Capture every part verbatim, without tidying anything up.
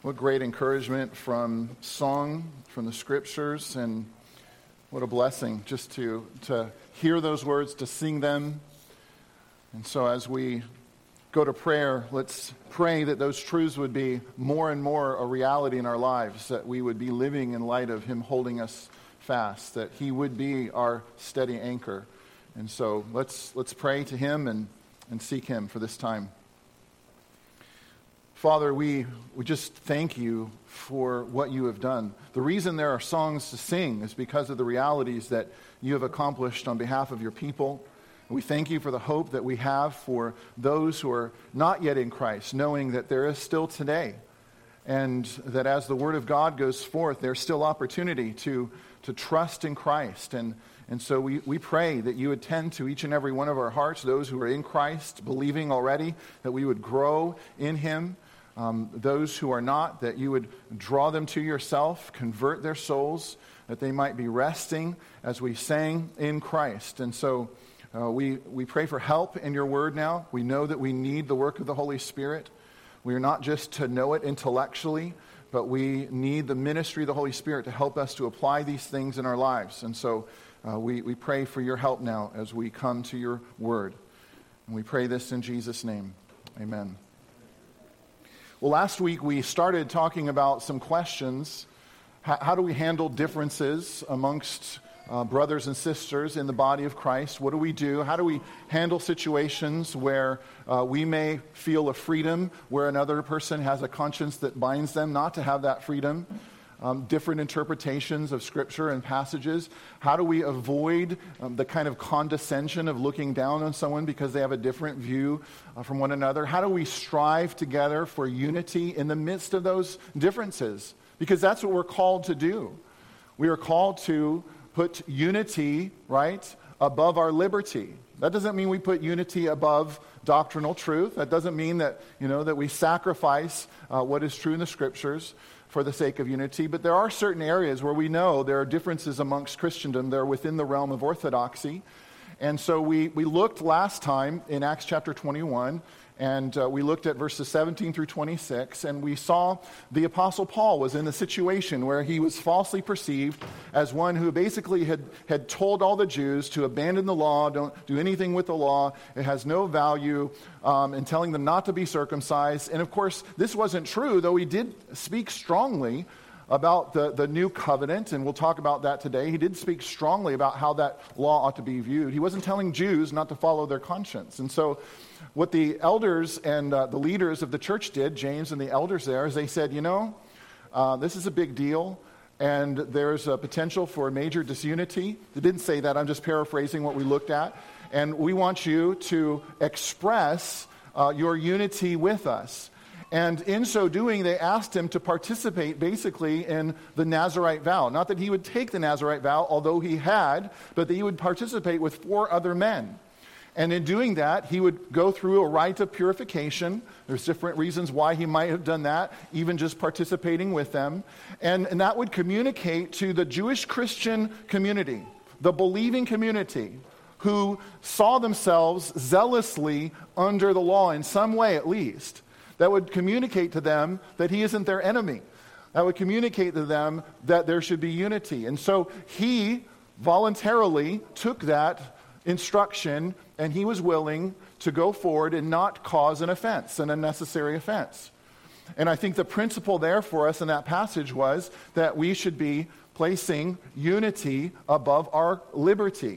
What great encouragement from song, from the scriptures, and what a blessing just to, to hear those words, to sing them. And so as we go to prayer, let's pray that those truths would be more and more a reality in our lives, that we would be living in light of Him holding us fast, that He would be our steady anchor. And so let's let's pray to Him and, and seek Him for this time. Father, we, we just thank you for what you have done. The reason there are songs to sing is because of the realities that you have accomplished on behalf of your people. We thank you for the hope that we have for those who are not yet in Christ, knowing that there is still today, and that as the Word of God goes forth, there's still opportunity to, to trust in Christ. And, and so we, we pray that you would tend to each and every one of our hearts, those who are in Christ, believing already, that we would grow in Him. Um, those who are not, that you would draw them to yourself, convert their souls, that they might be resting as we sang in Christ. And so uh, we, we pray for help in your word now. We know that we need the work of the Holy Spirit. We are not just to know it intellectually, but we need the ministry of the Holy Spirit to help us to apply these things in our lives. And so uh, we, we pray for your help now as we come to your word. And we pray this in Jesus' name. Amen. Well, last week we started talking about some questions. How, how do we handle differences amongst uh, brothers and sisters in the body of Christ? What do we do? How do we handle situations where uh, we may feel a freedom, where another person has a conscience that binds them not to have that freedom? Um, different interpretations of Scripture and passages. How do we avoid um, the kind of condescension of looking down on someone because they have a different view uh, from one another? How do we strive together for unity in the midst of those differences? Because that's what we're called to do. We are called to put unity, right, above our liberty. That doesn't mean we put unity above doctrinal truth. That doesn't mean that, you know, that we sacrifice uh, what is true in the Scriptures for the sake of unity, but there are certain areas where we know there are differences amongst Christendom. They're within the realm of orthodoxy. And so we, we looked last time in Acts chapter twenty-one, and uh, we looked at verses seventeen through twenty-six, and we saw the Apostle Paul was in a situation where he was falsely perceived as one who basically had, had told all the Jews to abandon the law, don't do anything with the law, it has no value, um, and telling them not to be circumcised. And of course, this wasn't true, though he did speak strongly about the, the new covenant, and we'll talk about that today. He did speak strongly about how that law ought to be viewed. He wasn't telling Jews not to follow their conscience. And so what the elders and uh, the leaders of the church did, James and the elders there, is they said, you know, uh, this is a big deal, and there's a potential for major disunity. They didn't say that. I'm just paraphrasing what we looked at. And we want you to express uh, your unity with us. And in so doing, they asked him to participate basically in the Nazirite vow. Not that he would take the Nazirite vow, although he had, but that he would participate with four other men. And in doing that, he would go through a rite of purification. There's different reasons why he might have done that, even just participating with them. And, and that would communicate to the Jewish Christian community, the believing community, who saw themselves zealously under the law in some way at least. That would communicate to them that he isn't their enemy. That would communicate to them that there should be unity. And so he voluntarily took that instruction, and he was willing to go forward and not cause an offense, an unnecessary offense. And I think the principle there for us in that passage was that we should be placing unity above our liberty.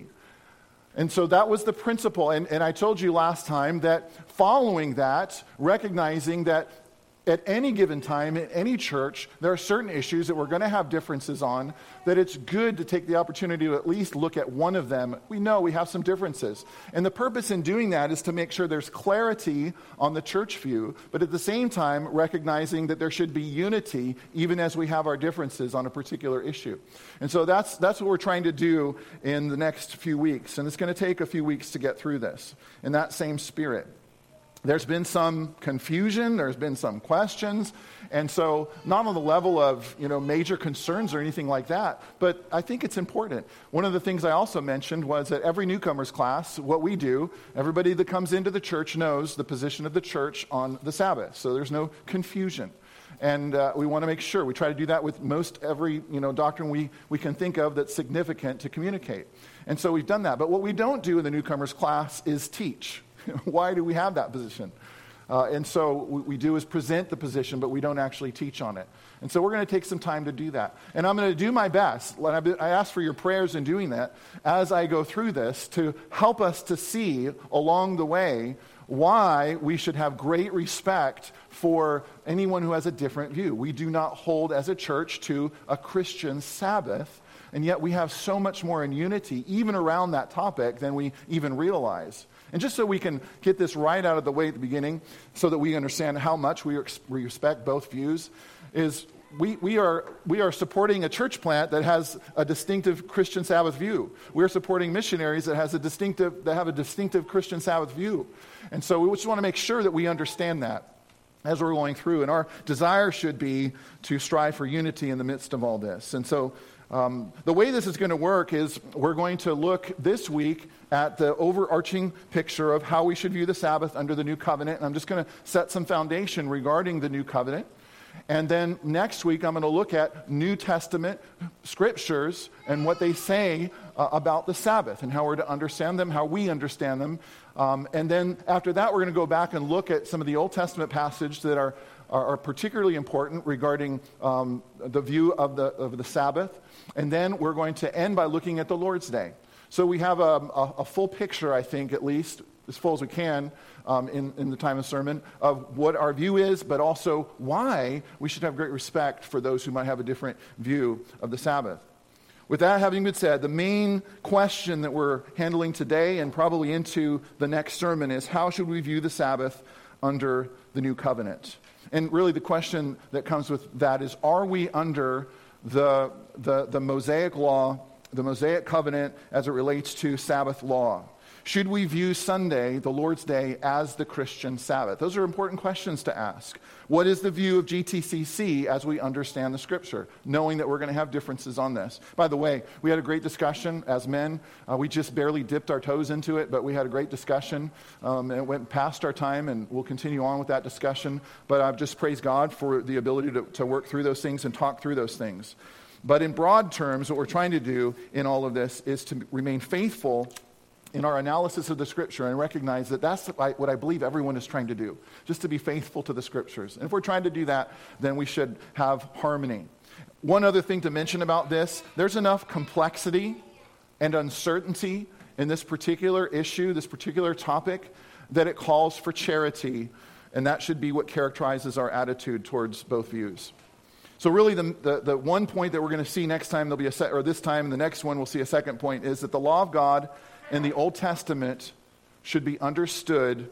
And so that was the principle. And, and I told you last time that following that, recognizing that at any given time, in any church, there are certain issues that we're going to have differences on, that it's good to take the opportunity to at least look at one of them. We know we have some differences. And the purpose in doing that is to make sure there's clarity on the church view, but at the same time, recognizing that there should be unity even as we have our differences on a particular issue. And so that's, that's what we're trying to do in the next few weeks. And it's going to take a few weeks to get through this in that same spirit. There's been some confusion, there's been some questions, and so not on the level of, you know, major concerns or anything like that, but I think it's important. One of the things I also mentioned was that every newcomers class, what we do, everybody that comes into the church knows the position of the church on the Sabbath, so there's no confusion. And uh, we want to make sure. We try to do that with most every you know doctrine we, we can think of that's significant to communicate. And so we've done that. But what we don't do in the newcomers class is teach. Why do we have that position? Uh, and so what we do is present the position, but we don't actually teach on it. And so we're going to take some time to do that. And I'm going to do my best. I ask for your prayers in doing that as I go through this to help us to see along the way why we should have great respect for anyone who has a different view. We do not hold as a church to a Christian Sabbath, and yet we have so much more in unity, even around that topic, than we even realize. And just so we can get this right out of the way at the beginning, so that we understand how much we respect both views, is we, we are we are supporting a church plant that has a distinctive Christian Sabbath view. We're supporting missionaries that has a distinctive that have a distinctive Christian Sabbath view. And so we just want to make sure that we understand that as we're going through. And our desire should be to strive for unity in the midst of all this. And so Um, the way this is going to work is we're going to look this week at the overarching picture of how we should view the Sabbath under the New Covenant. And I'm just going to set some foundation regarding the New Covenant. And then next week, I'm going to look at New Testament scriptures and what they say uh, about the Sabbath and how we're to understand them, how we understand them. Um, and then after that, we're going to go back and look at some of the Old Testament passages that are, are, are particularly important regarding um, the view of the, of the Sabbath. And then we're going to end by looking at the Lord's Day. So we have a, a, a full picture, I think, at least, as full as we can um, in, in the time of sermon, of what our view is, but also why we should have great respect for those who might have a different view of the Sabbath. With that having been said, the main question that we're handling today and probably into the next sermon is, how should we view the Sabbath under the New Covenant? And really the question that comes with that is, are we under the, the, the Mosaic law, the Mosaic covenant as it relates to Sabbath law? Should we view Sunday, the Lord's Day, as the Christian Sabbath? Those are important questions to ask. What is the view of G T C C as we understand the Scripture, knowing that we're going to have differences on this? By the way, we had a great discussion as men. Uh, we just barely dipped our toes into it, but we had a great discussion. Um, and it went past our time, and we'll continue on with that discussion. But I've just praised God for the ability to, to work through those things and talk through those things. But in broad terms, what we're trying to do in all of this is to remain faithful in our analysis of the Scripture and recognize that that's what I believe everyone is trying to do, just to be faithful to the Scriptures. And if we're trying to do that, then we should have harmony. One other thing to mention about this, there's enough complexity and uncertainty in this particular issue, this particular topic, that it calls for charity, and that should be what characterizes our attitude towards both views. So really the, the, the one point that we're going to see next time, there'll be a se- or this time, and the next one we'll see a second point, is that the law of God in the Old Testament should be understood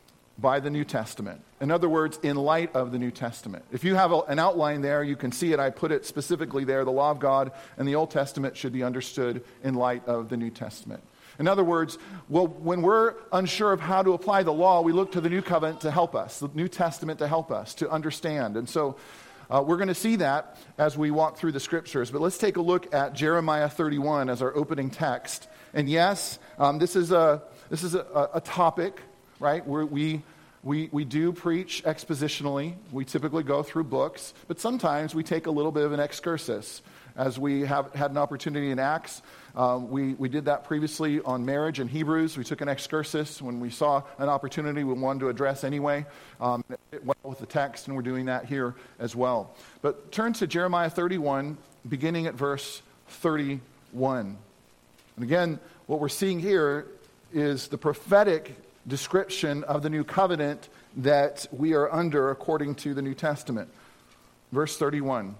by the New Testament. In other words, in light of the New Testament. If you have a, an outline there, you can see it. I put it specifically there. The law of God and the Old Testament should be understood in light of the New Testament. In other words, well, when we're unsure of how to apply the law, we look to the New Covenant to help us, the New Testament to help us, to understand. And so uh, we're going to see that as we walk through the Scriptures. But let's take a look at Jeremiah thirty-one as our opening text. And yes, um, this is a this is a, a topic, right? Where we we we do preach expositionally. We typically go through books, but sometimes we take a little bit of an excursus, as we have had an opportunity in Acts. Um, we we did that previously on marriage in Hebrews. We took an excursus when we saw an opportunity we wanted to address anyway. Um, it went with the text, and we're doing that here as well. But turn to Jeremiah thirty-one, beginning at verse thirty-one. And again, what we're seeing here is the prophetic description of the new covenant that we are under according to the New Testament. Verse thirty-one.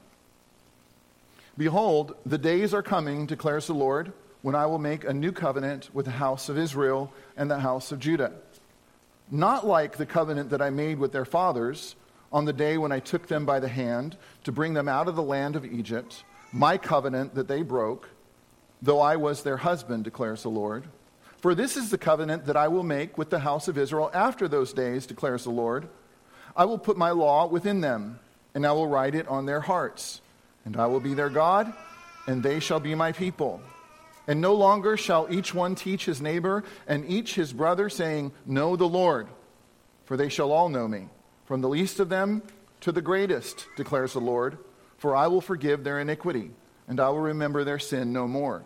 Behold, the days are coming, declares the Lord, when I will make a new covenant with the house of Israel and the house of Judah. Not like the covenant that I made with their fathers on the day when I took them by the hand to bring them out of the land of Egypt, my covenant that they broke, though I was their husband, declares the Lord. For this is the covenant that I will make with the house of Israel after those days, declares the Lord. I will put my law within them, and I will write it on their hearts. And I will be their God, and they shall be my people. And no longer shall each one teach his neighbor and each his brother, saying, Know the Lord. For they shall all know me, from the least of them to the greatest, declares the Lord, for I will forgive their iniquity, and I will remember their sin no more.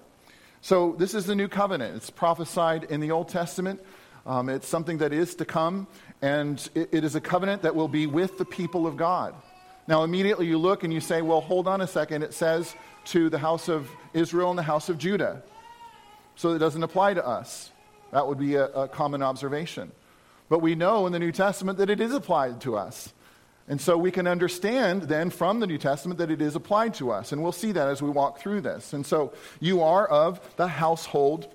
So this is the new covenant. It's prophesied in the Old Testament. Um, it's something that is to come, and it, it is a covenant that will be with the people of God. Now, immediately you look and you say, well, hold on a second. It says to the house of Israel and the house of Judah. So it doesn't apply to us. That would be a, a common observation. But we know in the New Testament that it is applied to us. And so we can understand then from the New Testament that it is applied to us. And we'll see that as we walk through this. And so you are of the household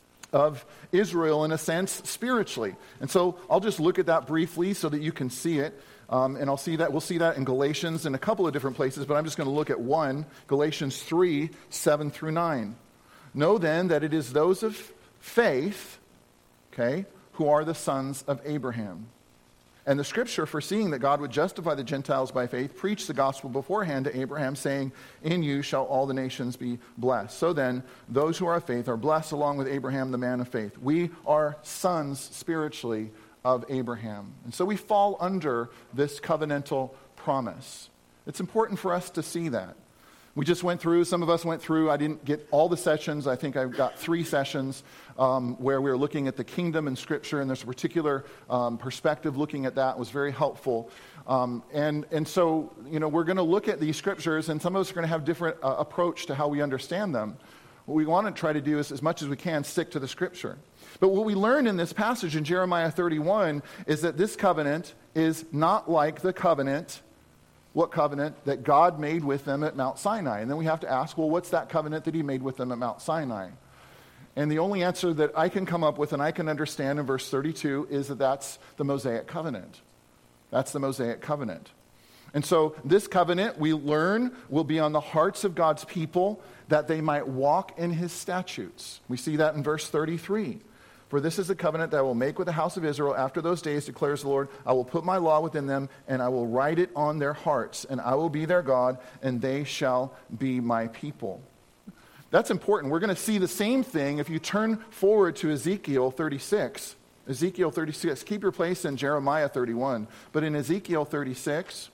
of Israel in a sense spiritually. And so I'll just look at that briefly so that you can see it. Um, and I'll see that we'll see that in Galatians in a couple of different places, but I'm just going to look at one, Galatians three, seven through nine. Know then that it is those of faith, okay, who are the sons of Abraham. And the scripture, foreseeing that God would justify the Gentiles by faith, preached the gospel beforehand to Abraham, saying, in you shall all the nations be blessed. So then, those who are of faith are blessed along with Abraham, the man of faith. We are sons spiritually of Abraham. And so we fall under this covenantal promise. It's important for us to see that. We just went through, some of us went through, I didn't get all the sessions, I think I've got three sessions um, where we were looking at the kingdom in Scripture, and there's a particular um, perspective looking at that was very helpful. Um, and, and so, you know, we're going to look at these Scriptures, and some of us are going to have different uh, approach to how we understand them. What we want to try to do is, as much as we can, stick to the Scripture. But what we learn in this passage in Jeremiah thirty-one is that this covenant is not like the covenant, what covenant that God made with them at Mount Sinai. And then we have to ask, well, what's that covenant that he made with them at Mount Sinai? And the only answer that I can come up with and I can understand in verse thirty-two is that that's the Mosaic covenant. That's the Mosaic covenant. And so this covenant, we learn, will be on the hearts of God's people that they might walk in his statutes. We see that in verse thirty-three. For this is the covenant that I will make with the house of Israel after those days, declares the Lord. I will put my law within them, and I will write it on their hearts, and I will be their God, and they shall be my people. That's important. We're going to see the same thing if you turn forward to Ezekiel thirty-six. Ezekiel thirty-six. Keep your place in Jeremiah thirty-one. But in Ezekiel thirty-six,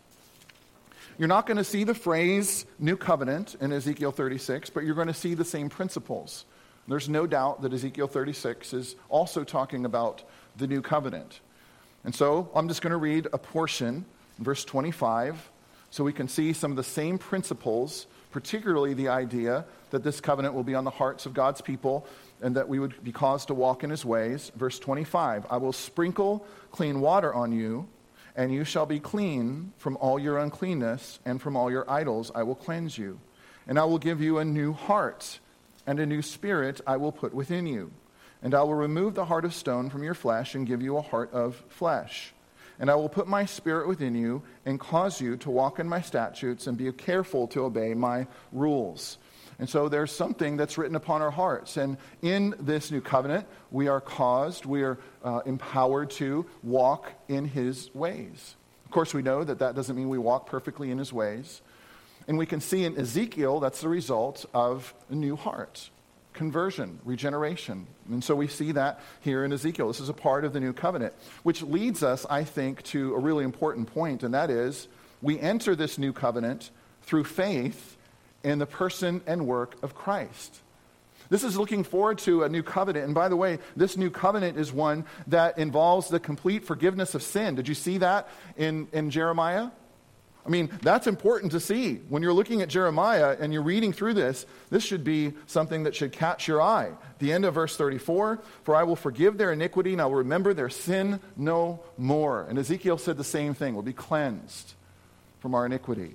you're not going to see the phrase new covenant in Ezekiel thirty-six, but you're going to see the same principles. There's no doubt that Ezekiel thirty-six is also talking about the new covenant. And so I'm just going to read a portion, verse twenty-five, so we can see some of the same principles, particularly the idea that this covenant will be on the hearts of God's people and that we would be caused to walk in his ways. Verse twenty-five, I will sprinkle clean water on you, and you shall be clean from all your uncleanness, and from all your idols I will cleanse you. And I will give you a new heart, and a new spirit I will put within you. And I will remove the heart of stone from your flesh and give you a heart of flesh. And I will put my spirit within you and cause you to walk in my statutes and be careful to obey my rules. And so there's something that's written upon our hearts. And in this new covenant, we are caused, we are uh, empowered to walk in his ways. Of course, we know that that doesn't mean we walk perfectly in his ways. And we can see in Ezekiel that's the result of a new heart, conversion, regeneration. And so we see that here in Ezekiel. This is a part of the new covenant, which leads us, I think, to a really important point, and that is we enter this new covenant through faith in the person and work of Christ. This is looking forward to a new covenant. And by the way, this new covenant is one that involves the complete forgiveness of sin. Did you see that in, in Jeremiah? I mean, that's important to see. When you're looking at Jeremiah and you're reading through this, this should be something that should catch your eye. The end of verse thirty-four, for I will forgive their iniquity and I will remember their sin no more. And Ezekiel said the same thing, we'll be cleansed from our iniquity.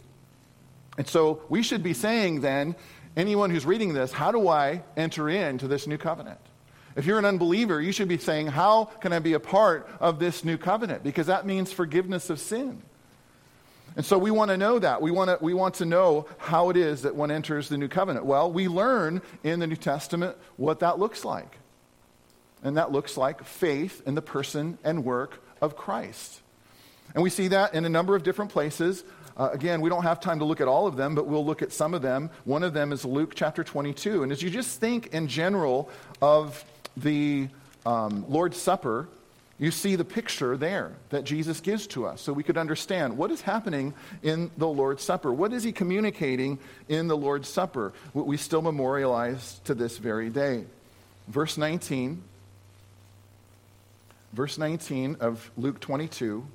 And so we should be saying then, anyone who's reading this, how do I enter into this new covenant? If you're an unbeliever, you should be saying, how can I be a part of this new covenant? Because that means forgiveness of sin. And so we want to know that. We want to, we want to know how it is that one enters the new covenant. Well, we learn in the New Testament what that looks like. And that looks like faith in the person and work of Christ. And we see that in a number of different places. Uh, again, we don't have time to look at all of them, but we'll look at some of them. One of them is Luke chapter twenty-two. And as you just think in general of the um, Lord's Supper, You see the picture there that Jesus gives to us so we could understand what is happening in the Lord's Supper. What is he communicating in the Lord's Supper? What we still memorialize to this very day. Verse nineteen. Verse nineteen of Luke twenty-two.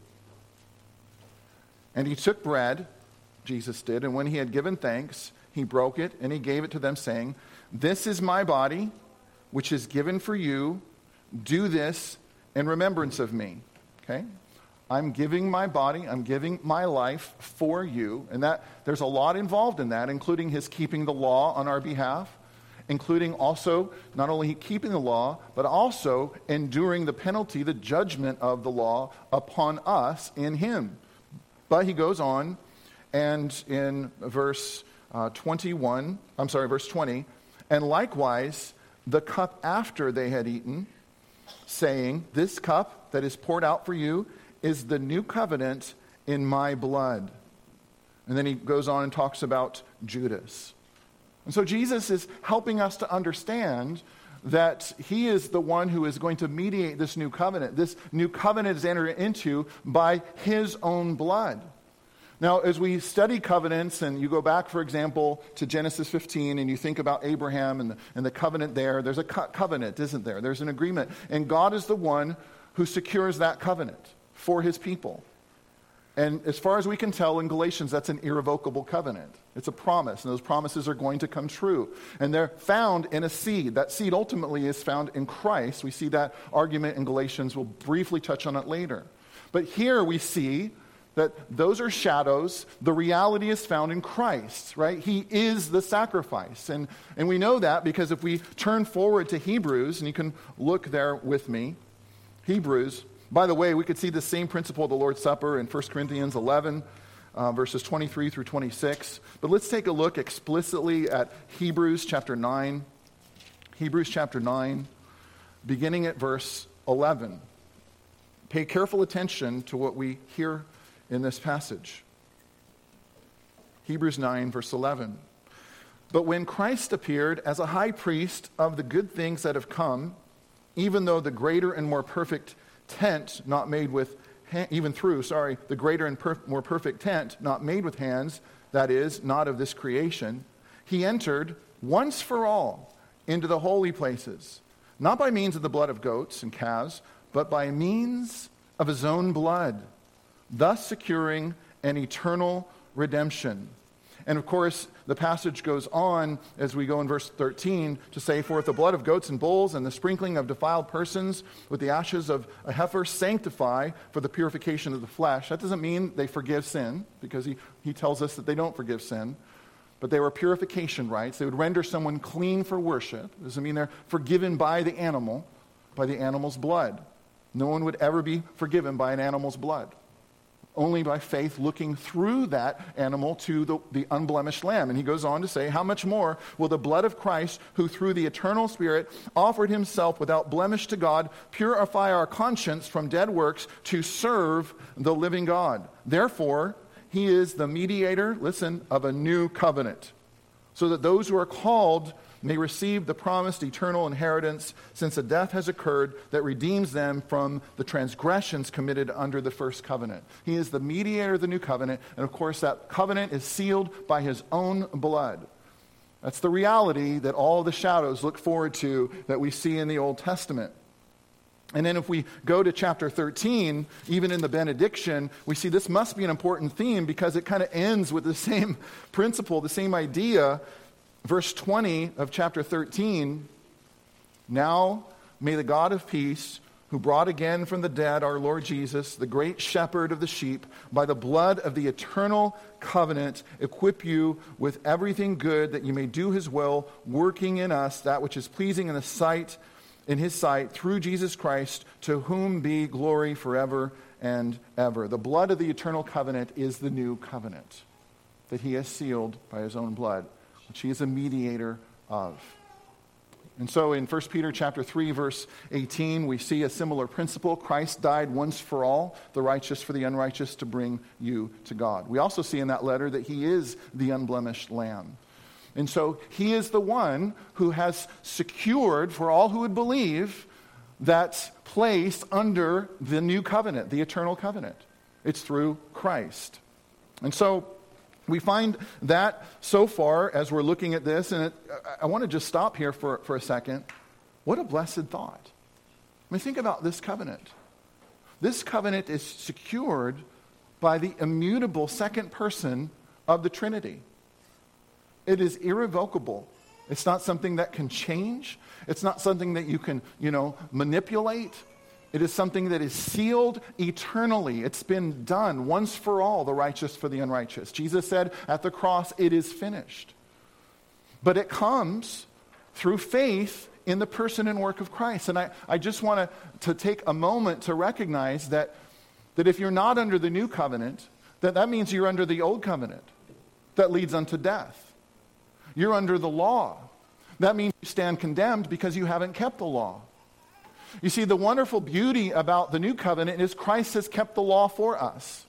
And he took bread, Jesus did, and when he had given thanks, he broke it and he gave it to them, saying, "This is my body, which is given for you. Do this in remembrance of me." Okay? I'm giving my body, I'm giving my life for you. And that there's a lot involved in that, including his keeping the law on our behalf, including also not only keeping the law, but also enduring the penalty, the judgment of the law upon us in him. But he goes on, and in verse uh, twenty-one, I'm sorry, verse twenty, and likewise the cup after they had eaten, saying, "This cup that is poured out for you is the new covenant in my blood." And then he goes on and talks about Judas. And so Jesus is helping us to understand that he is the one who is going to mediate this new covenant. This new covenant is entered into by his own blood. Now, as we study covenants, and you go back, for example, to Genesis fifteen, and you think about Abraham and the, and the covenant there, there's a co- covenant, isn't there? There's an agreement. And God is the one who secures that covenant for his people. And as far as we can tell in Galatians, that's an irrevocable covenant. It's a promise, and those promises are going to come true. And they're found in a seed. That seed ultimately is found in Christ. We see that argument in Galatians. We'll briefly touch on it later. But here we see that those are shadows. The reality is found in Christ, right? He is the sacrifice. And, and we know that because if we turn forward to Hebrews, and you can look there with me, Hebrews. By the way, we could see the same principle of the Lord's Supper in First Corinthians eleven, uh, verses twenty-three through twenty-six. But let's take a look explicitly at Hebrews chapter nine. Hebrews chapter nine, beginning at verse eleven. Pay careful attention to what we hear in this passage. Hebrews nine, verse eleven. But when Christ appeared as a high priest of the good things that have come, even though the greater and more perfect tent not made with, ha- even through, sorry, the greater and per- more perfect tent not made with hands, that is, not of this creation, he entered once for all into the holy places, not by means of the blood of goats and calves, but by means of his own blood, thus securing an eternal redemption. And of course, the passage goes on as we go in verse thirteen to say, "For if the blood of goats and bulls and the sprinkling of defiled persons with the ashes of a heifer sanctify for the purification of the flesh." That doesn't mean they forgive sin, because he, he tells us that they don't forgive sin. But they were purification rites. They would render someone clean for worship. It doesn't mean they're forgiven by the animal, by the animal's blood. No one would ever be forgiven by an animal's blood. Only by faith looking through that animal to the, the unblemished lamb. And he goes on to say, "How much more will the blood of Christ, who through the eternal Spirit offered himself without blemish to God, purify our conscience from dead works to serve the living God? Therefore, he is the mediator," listen, "of a new covenant, so that those who are called may receive the promised eternal inheritance, since a death has occurred that redeems them from the transgressions committed under the first covenant." He is the mediator of the new covenant, and of course that covenant is sealed by his own blood. That's the reality that all the shadows look forward to that we see in the Old Testament. And then if we go to chapter thirteen, even in the benediction, we see this must be an important theme because it kind of ends with the same principle, the same idea. Verse twenty of chapter thirteen, "Now may the God of peace, who brought again from the dead our Lord Jesus, the great shepherd of the sheep, by the blood of the eternal covenant, equip you with everything good that you may do his will, working in us that which is pleasing in the sight, in his sight, through Jesus Christ, to whom be glory forever and ever." The blood of the eternal covenant is the new covenant that he has sealed by his own blood, which he is a mediator of. And so in First Peter chapter three, verse eighteen, we see a similar principle. Christ died once for all, the righteous for the unrighteous, to bring you to God. We also see in that letter that he is the unblemished lamb. And so he is the one who has secured for all who would believe that's placed under the new covenant, the eternal covenant. It's through Christ. And so we find that so far as we're looking at this, and it, I want to just stop here for, for a second. What a blessed thought. I mean, think about this covenant. This covenant is secured by the immutable second person of the Trinity. It is irrevocable. It's not something that can change. It's not something that you can, you know, manipulate. It is something that is sealed eternally. It's been done once for all, the righteous for the unrighteous. Jesus said at the cross, it is finished. But it comes through faith in the person and work of Christ. And I, I just want to, to take a moment to recognize that, that if you're not under the new covenant, that that means you're under the old covenant that leads unto death. You're under the law. That means you stand condemned because you haven't kept the law. You see, the wonderful beauty about the new covenant is Christ has kept the law for us.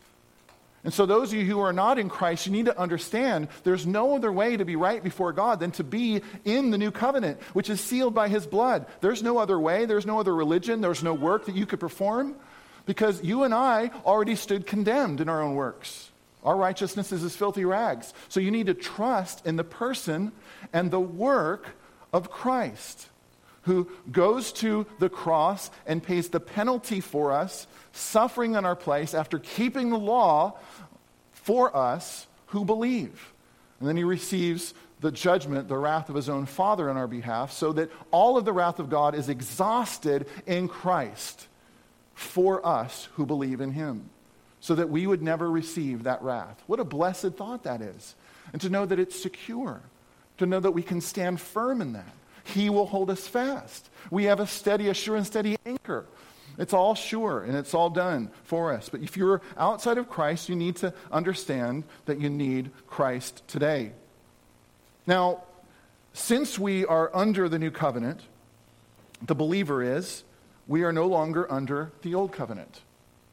And so those of you who are not in Christ, you need to understand there's no other way to be right before God than to be in the new covenant, which is sealed by his blood. There's no other way. There's no other religion. There's no work that you could perform because you and I already stood condemned in our own works. Our righteousness is as filthy rags. So you need to trust in the person and the work of Christ, who goes to the cross and pays the penalty for us, suffering in our place after keeping the law for us who believe. And then he receives the judgment, the wrath of his own Father on our behalf, so that all of the wrath of God is exhausted in Christ for us who believe in him, so that we would never receive that wrath. What a blessed thought that is. And to know that it's secure, to know that we can stand firm in that. He will hold us fast. We have a steady, a sure and steady anchor. It's all sure and it's all done for us. But if you're outside of Christ, you need to understand that you need Christ today. Now, since we are under the new covenant, the believer is, we are no longer under the old covenant.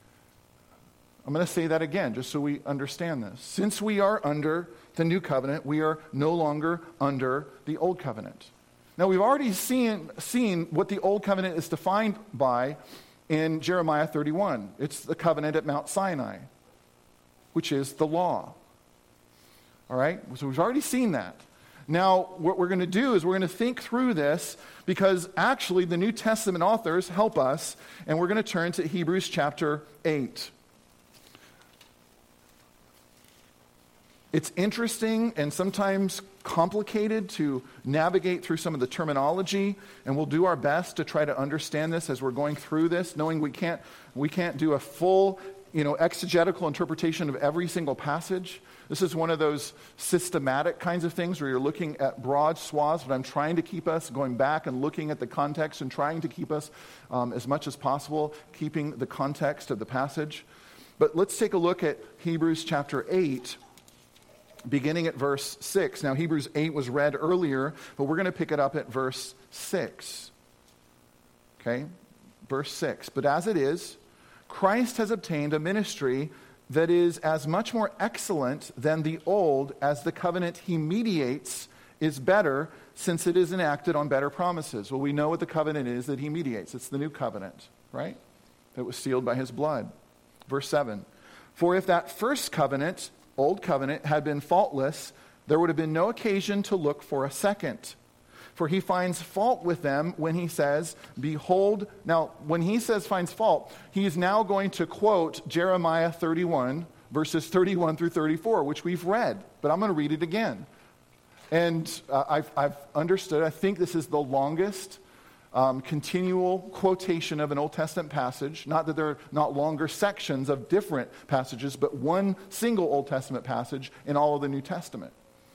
I'm going to say that again, just so we understand this. Since we are under the new covenant, we are no longer under the old covenant. Now, we've already seen, seen what the Old Covenant is defined by in Jeremiah thirty-one. It's the covenant at Mount Sinai, which is the law. All right? So we've already seen that. Now, what we're going to do is we're going to think through this because actually the New Testament authors help us, and we're going to turn to Hebrews chapter eight. It's interesting and sometimes complicated to navigate through some of the terminology, and we'll do our best to try to understand this as we're going through this, knowing we can't we can't do a full, you know, exegetical interpretation of every single passage. This is one of those systematic kinds of things where you're looking at broad swaths, but I'm trying to keep us going back and looking at the context and trying to keep us um, as much as possible, keeping the context of the passage. But let's take a look at Hebrews chapter eight, beginning at verse six. Now, Hebrews eight was read earlier, but we're going to pick it up at verse six. Okay? Verse six. But as it is, Christ has obtained a ministry that is as much more excellent than the old as the covenant he mediates is better, since it is enacted on better promises. Well, we know what the covenant is that he mediates. It's the new covenant, right? That was sealed by his blood. Verse seven. For if that first covenant, old covenant, had been faultless, there would have been no occasion to look for a second. For he finds fault with them when he says, behold. Now, when he says finds fault, he is now going to quote Jeremiah thirty-one, verses thirty-one through thirty-four, which we've read. But I'm going to read it again. And uh, I've, I've understood, I think this is the longest Um, continual quotation of an Old Testament passage. Not that there are not longer sections of different passages, but one single Old Testament passage in all of the New Testament.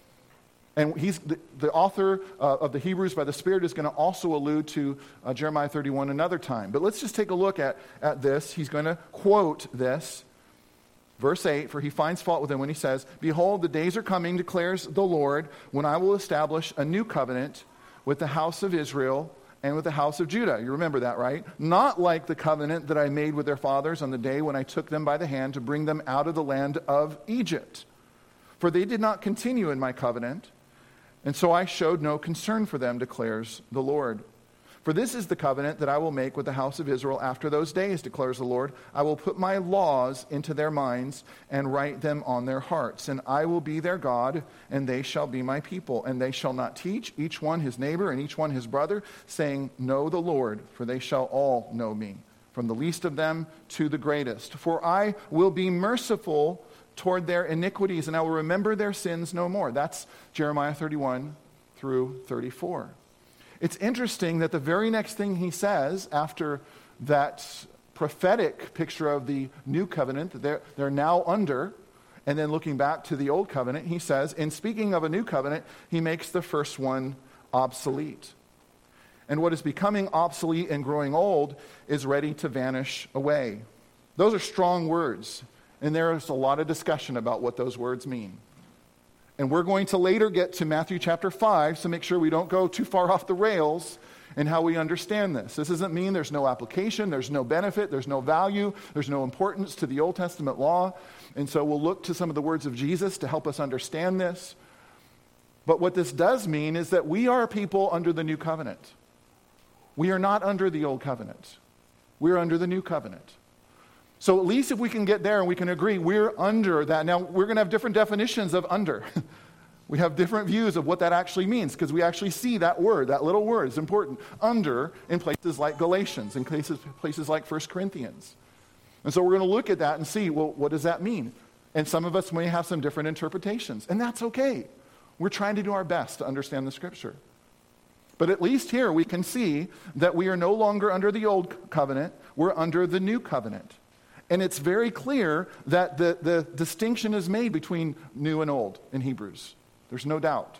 And he's the, the author uh, of the Hebrews by the Spirit is going to also allude to uh, Jeremiah thirty-one another time. But let's just take a look at, at this. He's going to quote this. Verse eight, for he finds fault with them when he says, behold, the days are coming, declares the Lord, when I will establish a new covenant with the house of Israel and with the house of Judah. You remember that, right? Not like the covenant that I made with their fathers on the day when I took them by the hand to bring them out of the land of Egypt. For they did not continue in my covenant, and so I showed no concern for them, declares the Lord. For this is the covenant that I will make with the house of Israel after those days, declares the Lord. I will put my laws into their minds and write them on their hearts. And I will be their God, and they shall be my people. And they shall not teach each one his neighbor and each one his brother, saying, Know the Lord, for they shall all know me, from the least of them to the greatest. For I will be merciful toward their iniquities, and I will remember their sins no more. That's Jeremiah thirty-one through thirty-four. It's interesting that the very next thing he says after that prophetic picture of the new covenant that they're, they're now under, and then looking back to the old covenant, he says, in speaking of a new covenant, he makes the first one obsolete. And what is becoming obsolete and growing old is ready to vanish away. Those are strong words, and there is a lot of discussion about what those words mean. And we're going to later get to Matthew chapter five, so make sure we don't go too far off the rails in how we understand this. This doesn't mean there's no application, there's no benefit, there's no value, there's no importance to the Old Testament law. And so we'll look to some of the words of Jesus to help us understand this. But what this does mean is that we are people under the new covenant. We are not under the old covenant. We're under the new covenant. So at least if we can get there and we can agree, we're under that. Now, we're going to have different definitions of under. We have different views of what that actually means, because we actually see that word, that little word is important, under, in places like Galatians, in places, places like First Corinthians. And so we're going to look at that and see, well, what does that mean? And some of us may have some different interpretations, and that's okay. We're trying to do our best to understand the Scripture. But at least here we can see that we are no longer under the old covenant, we're under the new covenant. And it's very clear that the, the distinction is made between new and old in Hebrews. There's no doubt.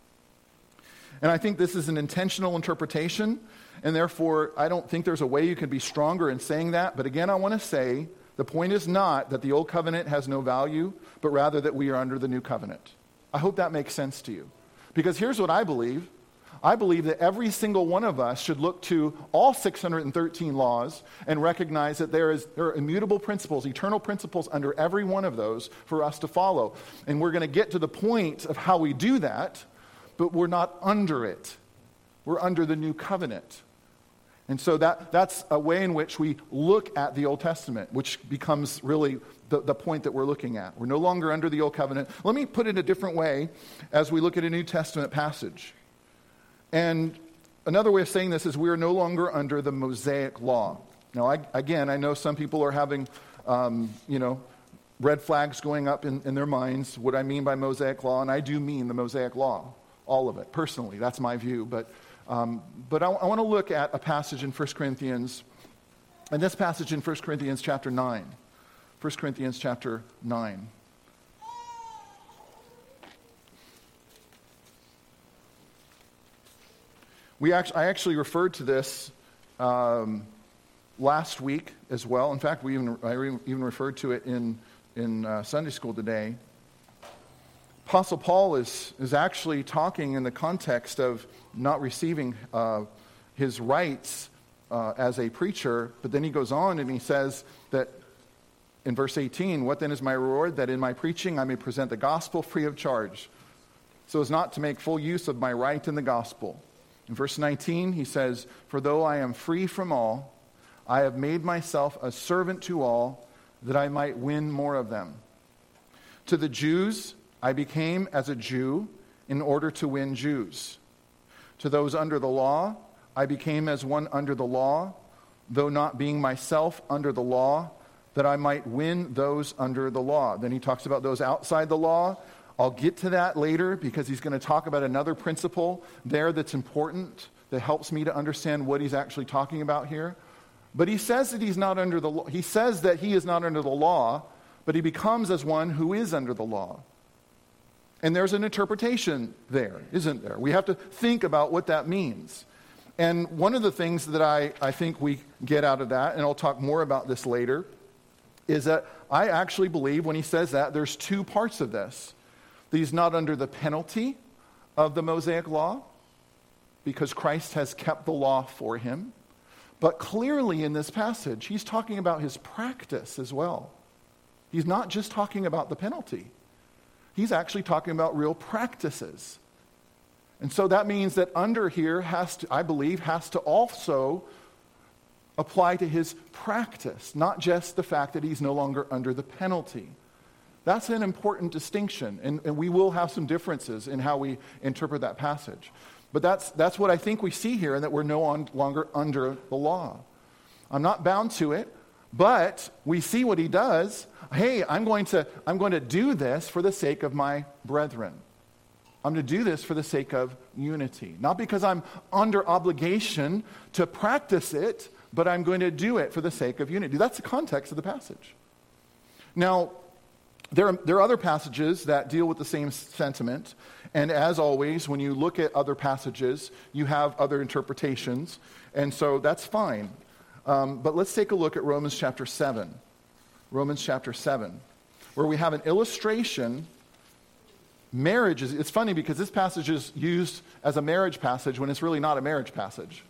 And I think this is an intentional interpretation, and therefore I don't think there's a way you can be stronger in saying that. But again, I want to say the point is not that the old covenant has no value, but rather that we are under the new covenant. I hope that makes sense to you. Because here's what I believe. I believe that every single one of us should look to all six hundred thirteen laws and recognize that there is there are immutable principles, eternal principles under every one of those for us to follow. And we're going to get to the point of how we do that, but we're not under it. We're under the new covenant. And so that, that's a way in which we look at the Old Testament, which becomes really the, the point that we're looking at. We're no longer under the Old Covenant. Let me put it a different way as we look at a New Testament passage. And another way of saying this is we are no longer under the Mosaic law. Now, I, again, I know some people are having, um, you know, red flags going up in, in their minds, what I mean by Mosaic law, and I do mean the Mosaic law, all of it, personally. That's my view. But, um, but I, I want to look at a passage in First Corinthians, and this passage in First Corinthians chapter nine. First Corinthians chapter nine. We actually, I actually referred to this um, last week as well. In fact, we even I re, even referred to it in in uh, Sunday school today. Apostle Paul is is actually talking in the context of not receiving uh, his rights uh, as a preacher, but then he goes on and he says that in verse eighteen, "What then is my reward? That in my preaching I may present the gospel free of charge, so as not to make full use of my right in the gospel." In verse nineteen, he says, "For though I am free from all, I have made myself a servant to all, that I might win more of them. To the Jews, I became as a Jew in order to win Jews. To those under the law, I became as one under the law, though not being myself under the law, that I might win those under the law." Then he talks about those outside the law. I'll get to that later because he's going to talk about another principle there that's important, that helps me to understand what he's actually talking about here. But he says that he's not under the law. He says that he is not under the law, but he becomes as one who is under the law. And there's an interpretation there, isn't there? We have to think about what that means. And one of the things that I, I think we get out of that, and I'll talk more about this later, is that I actually believe when he says that, there's two parts of this. That he's not under the penalty of the Mosaic law because Christ has kept the law for him. But clearly in this passage, he's talking about his practice as well. He's not just talking about the penalty. He's actually talking about real practices. And so that means that under here has to, I believe, has to also apply to his practice, not just the fact that he's no longer under the penalty. That's an important distinction, and, and we will have some differences in how we interpret that passage. But that's, that's what I think we see here, and that we're no on, longer under the law. I'm not bound to it, but we see what he does. Hey, I'm going to, I'm going to do this for the sake of my brethren. I'm going to do this for the sake of unity. Not because I'm under obligation to practice it, but I'm going to do it for the sake of unity. That's the context of the passage. Now, there are, there are other passages that deal with the same sentiment. And as always, when you look at other passages, you have other interpretations. And so that's fine. Um, but let's take a look at Romans chapter seven. Romans chapter seven, where we have an illustration. Marriage is, it's funny because this passage is used as a marriage passage when it's really not a marriage passage.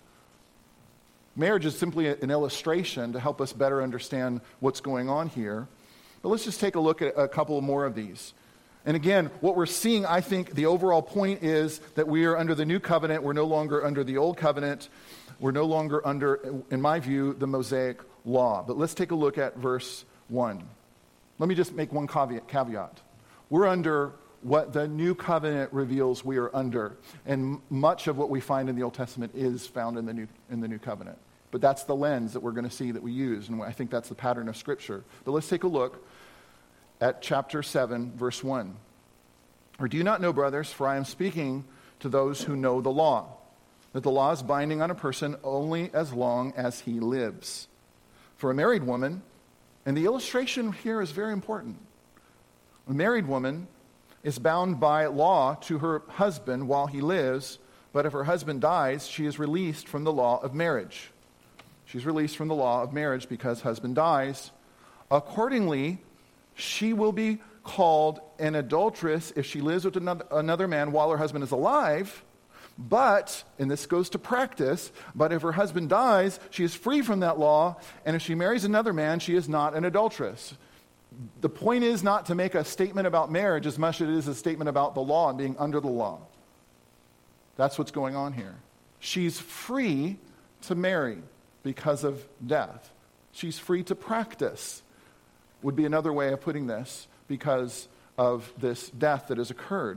Marriage is simply an illustration to help us better understand what's going on here. But let's just take a look at a couple more of these. And again, what we're seeing, I think the overall point is that we are under the new covenant. We're no longer under the old covenant. We're no longer under, in my view, the Mosaic law. But let's take a look at verse one. Let me just make one caveat. We're under what the new covenant reveals we are under. And much of what we find in the Old Testament is found in the new, in the new covenant. But that's the lens that we're going to see that we use. And I think that's the pattern of Scripture. But let's take a look at chapter seven, verse one. Or do you not know, brothers, for I am speaking to those who know the law, that the law is binding on a person only as long as he lives. For a married woman, and the illustration here is very important. A married woman is bound by law to her husband while he lives, but if her husband dies, she is released from the law of marriage. She's released from the law of marriage because husband dies. Accordingly, she will be called an adulteress if she lives with another, another man while her husband is alive. But, and this goes to practice, but if her husband dies, she is free from that law, and if she marries another man, she is not an adulteress. The point is not to make a statement about marriage as much as it is a statement about the law and being under the law. That's what's going on here. She's free to marry because of death. She's free to practice, would be another way of putting this, because of this death that has occurred.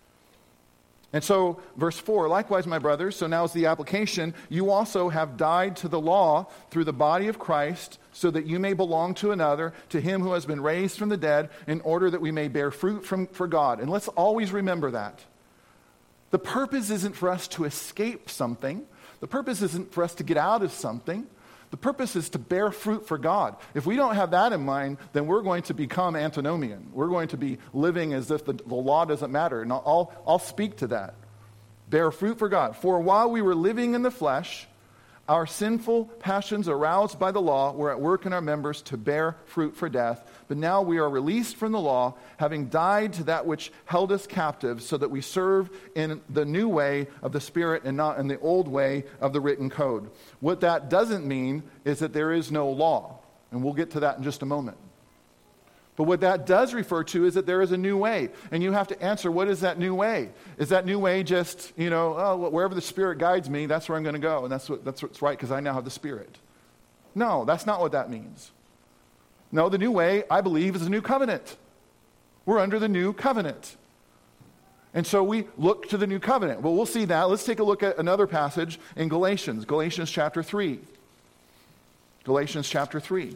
And so, verse four, likewise, my brothers, so now is the application, you also have died to the law through the body of Christ, so that you may belong to another, to him who has been raised from the dead, in order that we may bear fruit from, for God. And let's always remember that. The purpose isn't for us to escape something. The purpose isn't for us to get out of something. The purpose is to bear fruit for God. If we don't have that in mind, then we're going to become antinomian. We're going to be living as if the, the law doesn't matter. And I'll, I'll speak to that. Bear fruit for God. For while we were living in the flesh, our sinful passions aroused by the law were at work in our members to bear fruit for death. But now we are released from the law, having died to that which held us captive, so that we serve in the new way of the Spirit and not in the old way of the written code. What that doesn't mean is that there is no law. And we'll get to that in just a moment. But what that does refer to is that there is a new way. And you have to answer, what is that new way? Is that new way just, you know, oh, wherever the Spirit guides me, that's where I'm going to go. And that's, what, that's what's right because I now have the Spirit. No, that's not what that means. No, the new way, I believe, is a new covenant. We're under the new covenant. And so we look to the new covenant. Well, we'll see that. Let's take a look at another passage in Galatians. Galatians chapter three. Galatians chapter three.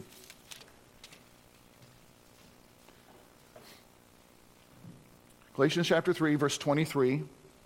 Galatians chapter three, verse twenty-three.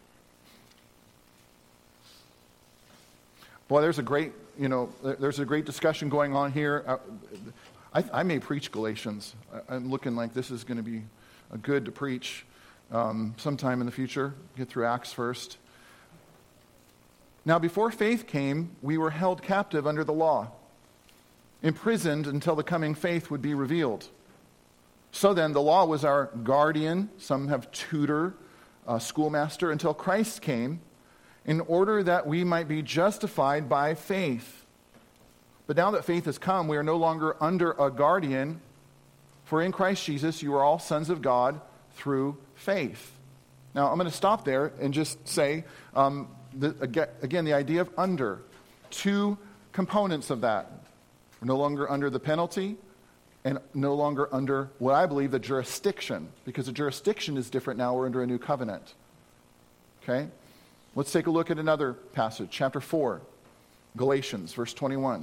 Boy, there's a great, you know, there's a great discussion going on here. I, I may preach Galatians. I'm looking like this is going to be a good to preach um, sometime in the future. Get through Acts first. Now, before faith came, we were held captive under the law, imprisoned until the coming faith would be revealed. So then, the law was our guardian, some have tutor, uh, schoolmaster, until Christ came, in order that we might be justified by faith. But now that faith has come, we are no longer under a guardian, for in Christ Jesus you are all sons of God through faith. Now, I'm going to stop there and just say, um, the, again, the idea of under, two components of that. We're no longer under the penalty and no longer under what I believe the jurisdiction, because the jurisdiction is different now. We're under a new covenant. Okay? Let's take a look at another passage, chapter four, Galatians, verse twenty-one.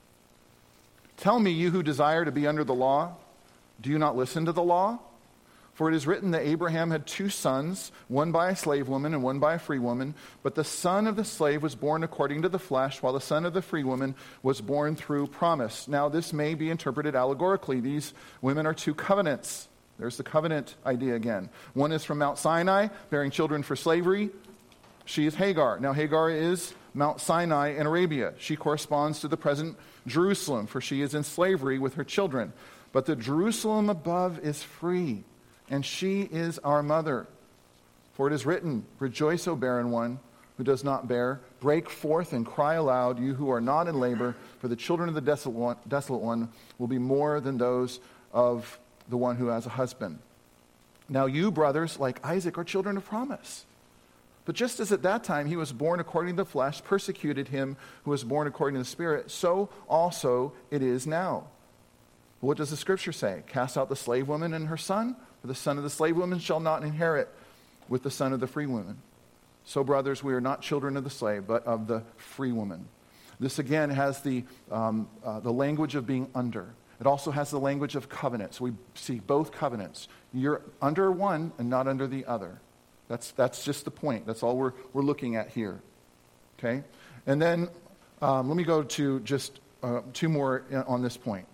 Tell me, you who desire to be under the law, do you not listen to the law? For it is written that Abraham had two sons, one by a slave woman and one by a free woman. But the son of the slave was born according to the flesh, while the son of the free woman was born through promise. Now this may be interpreted allegorically. These women are two covenants. There's the covenant idea again. One is from Mount Sinai, bearing children for slavery. She is Hagar. Now Hagar is Mount Sinai in Arabia. She corresponds to the present Jerusalem, for she is in slavery with her children. But the Jerusalem above is free, and she is our mother. For it is written, rejoice, O barren one who does not bear. Break forth and cry aloud, you who are not in labor, for the children of the desolate one, desolate one will be more than those of the one who has a husband. Now you, brothers, like Isaac, are children of promise. But just as at that time he was born according to the flesh, persecuted him who was born according to the Spirit, so also it is now. What does the Scripture say? Cast out the slave woman and her son, for the son of the slave woman shall not inherit with the son of the free woman. So, brothers, we are not children of the slave, but of the free woman. This again has the, um, uh, the language of being under. It also has the language of covenants. We see both covenants. You're under one and not under the other. That's that's just the point. That's all we're we're looking at here. Okay? And then um, let me go to just uh, two more on this point.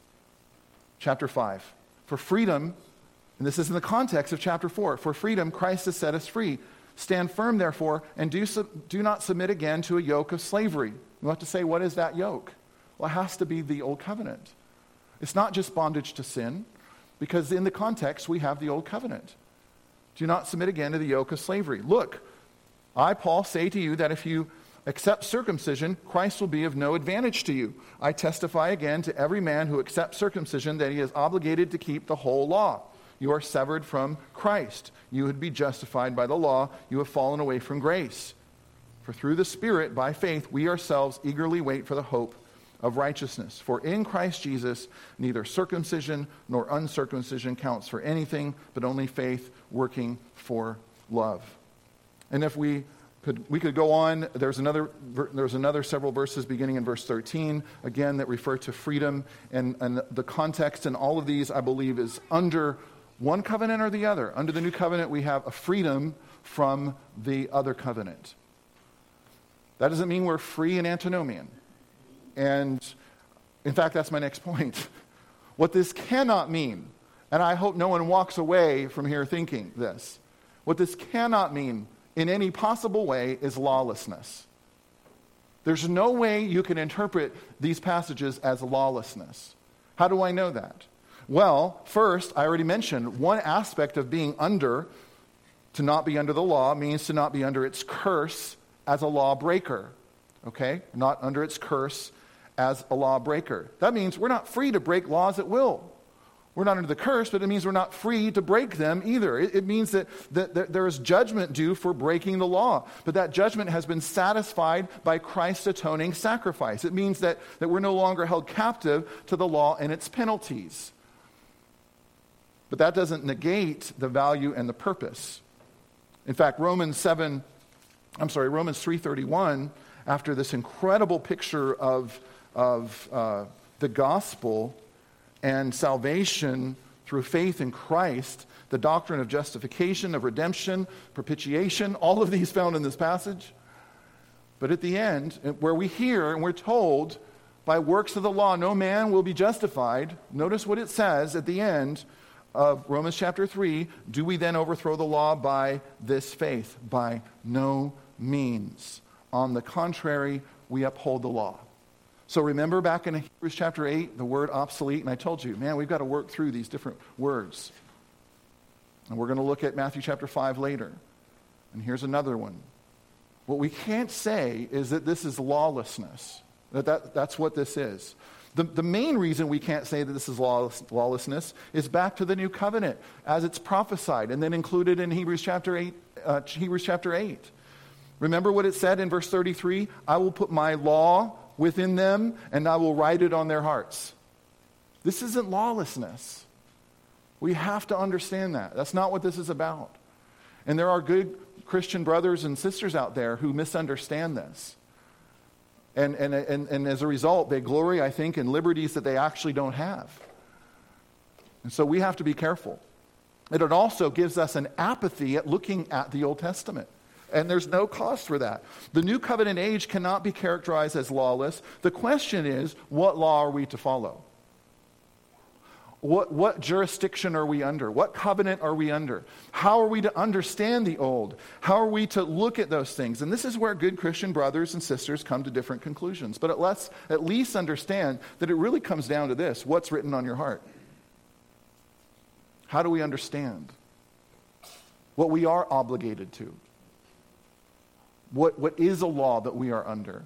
Chapter five. For freedom, and this is in the context of chapter four, for freedom Christ has set us free. Stand firm, therefore, and do, sub- do not submit again to a yoke of slavery. You have to say, what is that yoke? Well, it has to be the old covenant. It's not just bondage to sin, because in the context we have the old covenant. Do not submit again to the yoke of slavery. Look, I, Paul, say to you that if you accept circumcision, Christ will be of no advantage to you. I testify again to every man who accepts circumcision that he is obligated to keep the whole law. You are severed from Christ. You would be justified by the law. You have fallen away from grace. For through the Spirit, by faith, we ourselves eagerly wait for the hope of righteousness. For in Christ Jesus, neither circumcision nor uncircumcision counts for anything, but only faith working for love. And if we could, we could go on. There's another, there's another several verses beginning in verse thirteen, again, that refer to freedom. And, and the context in all of these, I believe, is under one covenant or the other. Under the new covenant, we have a freedom from the other covenant. That doesn't mean we're free and antinomian. And in fact, that's my next point. What this cannot mean, and I hope no one walks away from here thinking this, what this cannot mean in any possible way is lawlessness. There's no way you can interpret these passages as lawlessness. How do I know that? Well, first, I already mentioned one aspect of being under, to not be under the law, means to not be under its curse as a lawbreaker. Okay? Not under its curse as a lawbreaker. That means we're not free to break laws at will. We're not under the curse, but it means we're not free to break them either. It, it means that, that, that there is judgment due for breaking the law. But that judgment has been satisfied by Christ's atoning sacrifice. It means that, that we're no longer held captive to the law and its penalties. But that doesn't negate the value and the purpose. In fact, Romans seven, I'm sorry, Romans three thirty-one, after this incredible picture of, of uh, the gospel and salvation through faith in Christ, the doctrine of justification, of redemption, propitiation, all of these found in this passage. But at the end, where we hear and we're told, by works of the law, no man will be justified. Notice what it says at the end of Romans chapter three. Do we then overthrow the law by this faith? By no means. On the contrary, we uphold the law. So remember back in Hebrews chapter eight, the word obsolete, and I told you, man, we've got to work through these different words. And we're going to look at Matthew chapter five later. And here's another one. What we can't say is that this is lawlessness. That, that that's what this is. The, the main reason we can't say that this is lawless, lawlessness is back to the new covenant as it's prophesied and then included in Hebrews chapter eight. Uh, Hebrews chapter eight. Remember what it said in verse thirty-three? I will put my law within them and I will write it on their hearts. This isn't lawlessness. We have to understand that. That's not what this is about. And there are good Christian brothers and sisters out there who misunderstand this. And, and, and, and as a result, they glory, I think, in liberties that they actually don't have. And so we have to be careful. And it also gives us an apathy at looking at the Old Testament. And there's no cost for that. The New Covenant age cannot be characterized as lawless. The question is, what law are we to follow? What, what jurisdiction are we under? What covenant are we under? How are we to understand the old? How are we to look at those things? And this is where good Christian brothers and sisters come to different conclusions. But let's at least understand that it really comes down to this: what's written on your heart? How do we understand what we are obligated to? What, what is a law that we are under?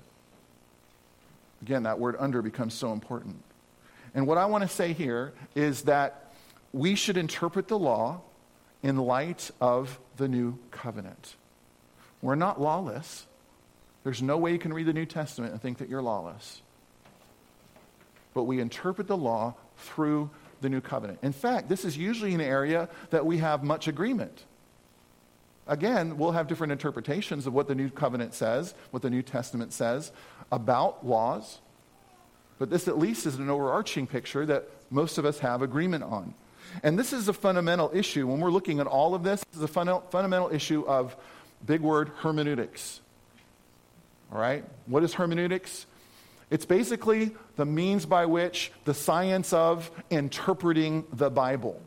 Again, that word under becomes so important. And what I want to say here is that we should interpret the law in light of the new covenant. We're not lawless. There's no way you can read the New Testament and think that you're lawless. But we interpret the law through the new covenant. In fact, this is usually an area that we have much agreement. Again, we'll have different interpretations of what the new covenant says, what the New Testament says about laws. But this at least is an overarching picture that most of us have agreement on. And this is a fundamental issue. When we're looking at all of this, this is a fun- fundamental issue of, big word, hermeneutics. All right? What is hermeneutics? It's basically the means by which the science of interpreting the Bible.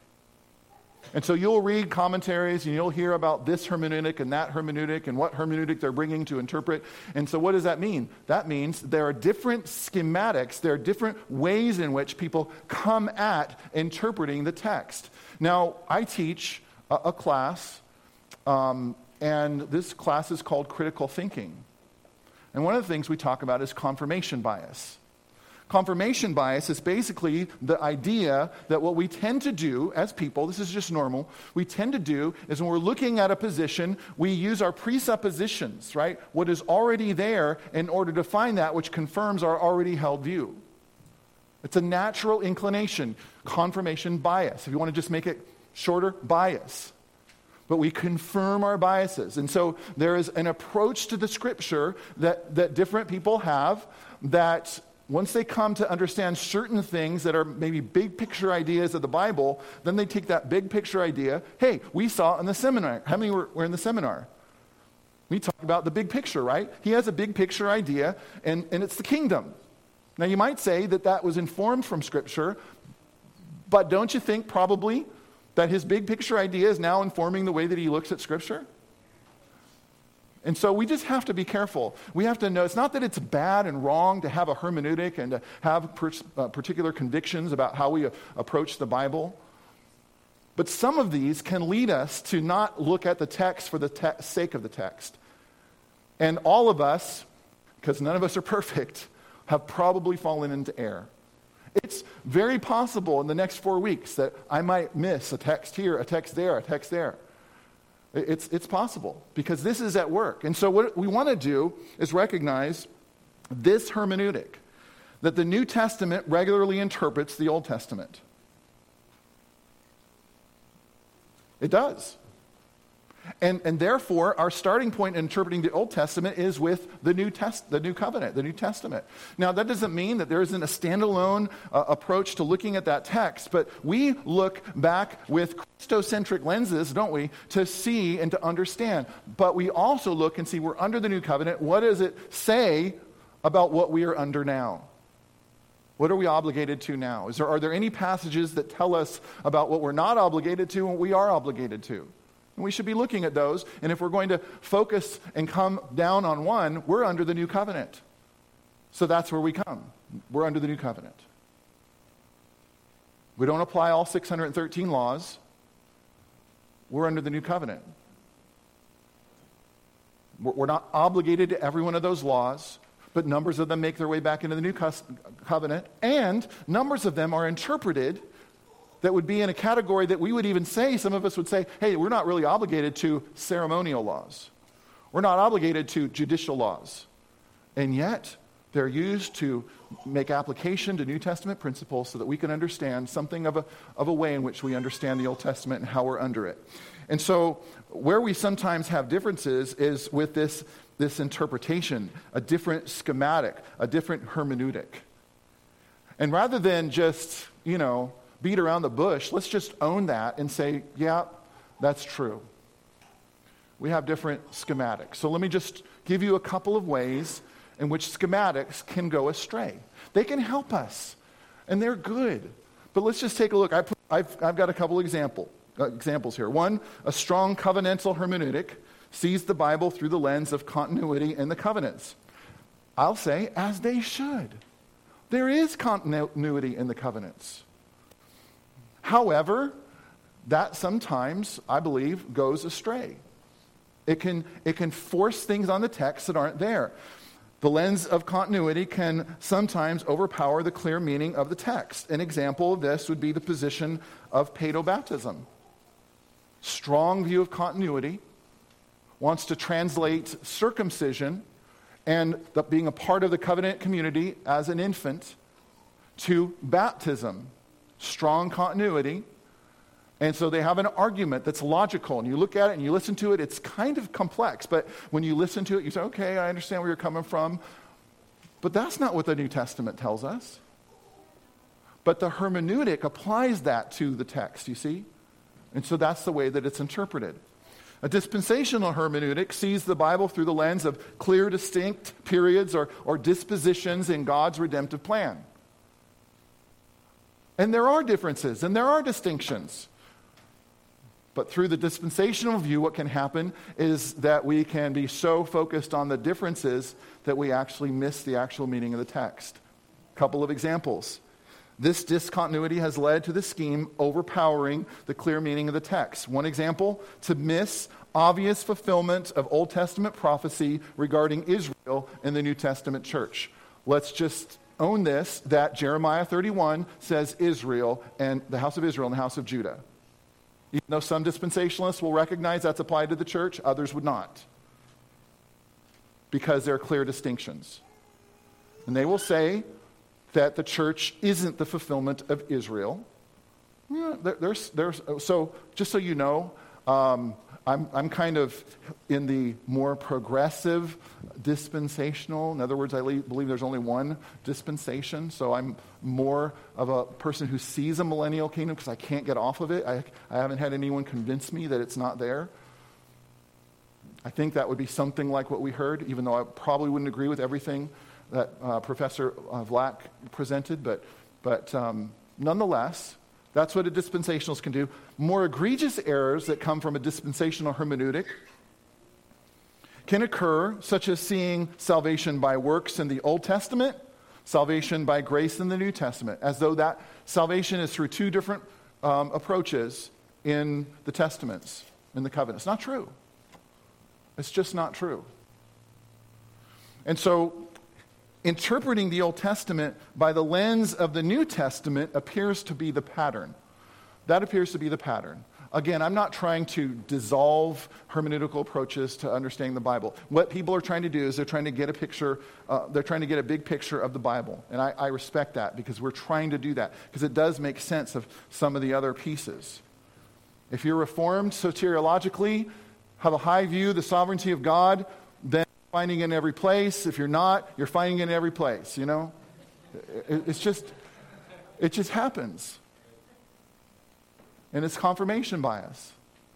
And so you'll read commentaries and you'll hear about this hermeneutic and that hermeneutic and what hermeneutic they're bringing to interpret. And so what does that mean? That means there are different schematics, there are different ways in which people come at interpreting the text. Now, I teach a, a class, um, and this class is called Critical Thinking. And one of the things we talk about is confirmation bias. Confirmation bias is basically the idea that what we tend to do as people, this is just normal, we tend to do is when we're looking at a position, we use our presuppositions, right? What is already there in order to find that which confirms our already held view. It's a natural inclination, confirmation bias. If you want to just make it shorter, bias. But we confirm our biases. And so there is an approach to the scripture that, that different people have that once they come to understand certain things that are maybe big picture ideas of the Bible, then they take that big picture idea. Hey, we saw in the seminar. How many were, were in the seminar? We talked about the big picture, right? He has a big picture idea, and, and it's the kingdom. Now, you might say that that was informed from Scripture, but don't you think probably that his big picture idea is now informing the way that he looks at Scripture? And so we just have to be careful. We have to know, it's not that it's bad and wrong to have a hermeneutic and to have per, uh, particular convictions about how we uh, approach the Bible. But some of these can lead us to not look at the text for the te- sake of the text. And all of us, because none of us are perfect, have probably fallen into error. It's very possible in the next four weeks that I might miss a text here, a text there, a text there. It's, it's possible because this is at work. And so what we want to do is recognize this hermeneutic, that the New Testament regularly interprets the Old Testament. It does. And, and therefore, our starting point in interpreting the Old Testament is with the New Test, the New Covenant, the New Testament. Now, that doesn't mean that there isn't a standalone uh, approach to looking at that text, but we look back with Christocentric lenses, don't we, to see and to understand. But we also look and see we're under the New Covenant. What does it say about what we are under now? What are we obligated to now? Is there, are there any passages that tell us about what we're not obligated to and what we are obligated to? And we should be looking at those. And if we're going to focus and come down on one, we're under the New Covenant. So that's where we come. We're under the New Covenant. We don't apply all six hundred thirteen laws. We're under the New Covenant. We're not obligated to every one of those laws. but numbers of them make their way back into the New Covenant, and numbers of them are interpreted that would be in a category that we would even say, some of us would say, hey, we're not really obligated to ceremonial laws. We're not obligated to judicial laws. And yet, they're used to make application to New Testament principles so that we can understand something of a, of a way in which we understand the Old Testament and how we're under it. And so, where we sometimes have differences is with this, this interpretation, a different schematic, a different hermeneutic. And rather than just, you know, beat around the bush, let's just own that and say, yeah, that's true. We have different schematics. So let me just give you a couple of ways in which schematics can go astray. They can help us, and they're good. But let's just take a look. I put, I've, I've got a couple example, uh, examples here. One, a strong covenantal hermeneutic sees the Bible through the lens of continuity in the covenants. I'll say, as they should. There is continuity in the covenants. However, that sometimes, I believe, goes astray. It can, it can force things on the text that aren't there. The lens of continuity can sometimes overpower the clear meaning of the text. An example of this would be the position of paedobaptism. Strong view of continuity, wants to translate circumcision and the, being a part of the covenant community as an infant to baptism. Strong continuity. And so they have an argument that's logical, and you look at it and you listen to it, it's kind of complex, but when you listen to it, you say, okay, I understand where you're coming from, but that's not what the New Testament tells us. But the hermeneutic applies that to the text, you see? And so that's the way that it's interpreted. A dispensational hermeneutic sees the Bible through the lens of clear, distinct periods or, or dispositions in God's redemptive plan. And there are differences, and there are distinctions. But through the dispensational view, what can happen is that we can be so focused on the differences that we actually miss the actual meaning of the text. A couple of examples. This discontinuity has led to the scheme overpowering the clear meaning of the text. One example, to miss obvious fulfillment of Old Testament prophecy regarding Israel in the New Testament church. Let's just own this, that Jeremiah thirty-one says Israel and the house of Israel and the house of Judah. Even though some dispensationalists will recognize that's applied to the church, others would not. Because there are clear distinctions. And they will say that the church isn't the fulfillment of Israel. Yeah, there, there's, there's, so, just so you know, um, I'm, I'm kind of in the more progressive dispensational. In other words, I le- believe there's only one dispensation, so I'm more of a person who sees a millennial kingdom because I can't get off of it. I, I haven't had anyone convince me that it's not there. I think that would be something like what we heard, even though I probably wouldn't agree with everything that uh, Professor uh, Vlack presented, but, but um, nonetheless, that's what a dispensationalist can do. More egregious errors that come from a dispensational hermeneutic can occur, such as seeing salvation by works in the Old Testament, salvation by grace in the New Testament, as though that salvation is through two different um, approaches in the Testaments, in the covenants. Not true. It's just not true. And so, interpreting the Old Testament by the lens of the New Testament appears to be the pattern. That appears to be the pattern. Again, I'm not trying to dissolve hermeneutical approaches to understanding the Bible. What people are trying to do is they're trying to get a picture, uh, they're trying to get a big picture of the Bible. And I, I respect that because we're trying to do that because it does make sense of some of the other pieces. If you're Reformed soteriologically, have a high view of the sovereignty of God, then finding it in every place. If you're not, you're finding it in every place, you know? It, it's just, it just happens. And it's confirmation bias.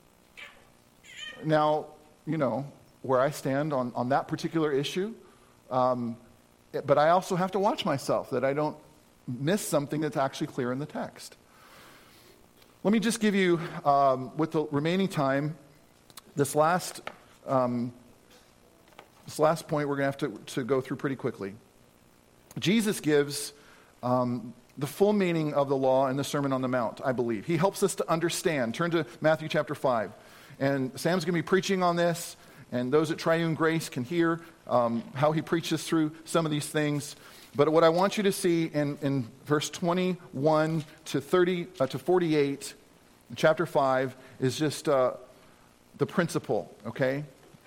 Now, you know, where I stand on, on that particular issue, um, but I also have to watch myself that I don't miss something that's actually clear in the text. Let me just give you, um, with the remaining time, this last um, This last point we're going to have to, to go through pretty quickly. Jesus gives um, the full meaning of the law in the Sermon on the Mount, I believe. He helps us to understand. Turn to Matthew chapter five. And Sam's going to be preaching on this, And those at Triune Grace can hear um, how he preaches through some of these things. But what I want you to see in, in verse twenty-one to thirty uh, to forty-eight, in chapter five, is just uh, the principle, okay?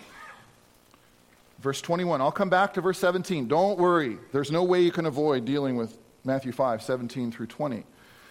Verse twenty-one. I'll come back to verse seventeen. Don't worry. There's no way you can avoid dealing with Matthew five, seventeen through twenty.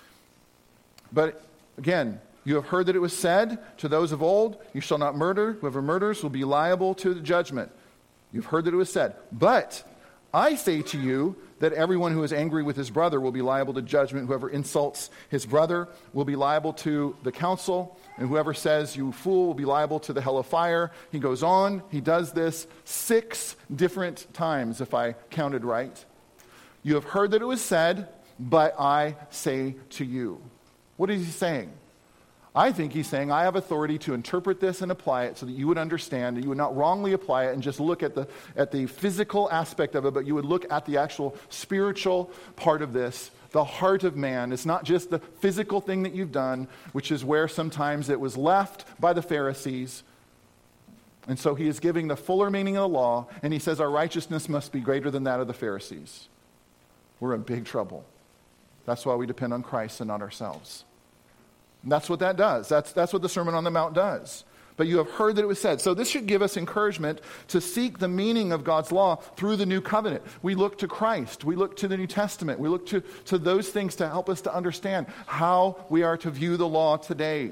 But again, you have heard that it was said to those of old, you shall not murder. Whoever murders will be liable to the judgment. You've heard that it was said. But I say to you that everyone who is angry with his brother will be liable to judgment. Whoever insults his brother will be liable to the council. And whoever says, you fool, will be liable to the hell of fire. He goes on. He does this six different times, if I counted right. You have heard that it was said, but I say to you. What is he saying? I think he's saying, I have authority to interpret this and apply it so that you would understand, that you would not wrongly apply it and just look at the at the physical aspect of it, but you would look at the actual spiritual part of this, the heart of man. It's not just the physical thing that you've done, which is where sometimes it was left by the Pharisees. And so he is giving the fuller meaning of the law, and he says our righteousness must be greater than that of the Pharisees. We're in big trouble. That's why we depend on Christ and not ourselves. And that's what that does. That's, that's what the Sermon on the Mount does. But you have heard that it was said. So this should give us encouragement to seek the meaning of God's law through the new covenant. We look to Christ. We look to the New Testament. We look to, to those things to help us to understand how we are to view the law today.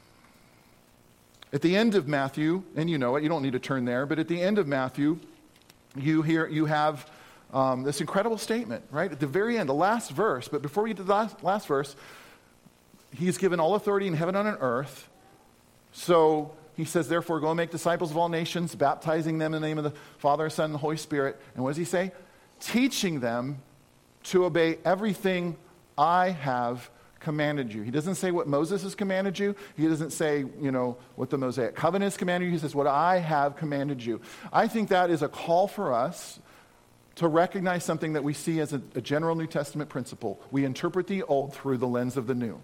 At the end of Matthew, and you know it, you don't need to turn there, but at the end of Matthew, you hear you have um, this incredible statement, right? At the very end, the last verse, but before we get to the last, last verse, he's given all authority in heaven and on earth. So he says, therefore, go and make disciples of all nations, baptizing them in the name of the Father, Son, and the Holy Spirit. And what does he say? Teaching them to obey everything I have commanded you. He doesn't say what Moses has commanded you. He doesn't say, you know, what the Mosaic covenant has commanded you. He says, what I have commanded you. I think that is a call for us to recognize something that we see as a, a general New Testament principle. We interpret the old through the lens of the new.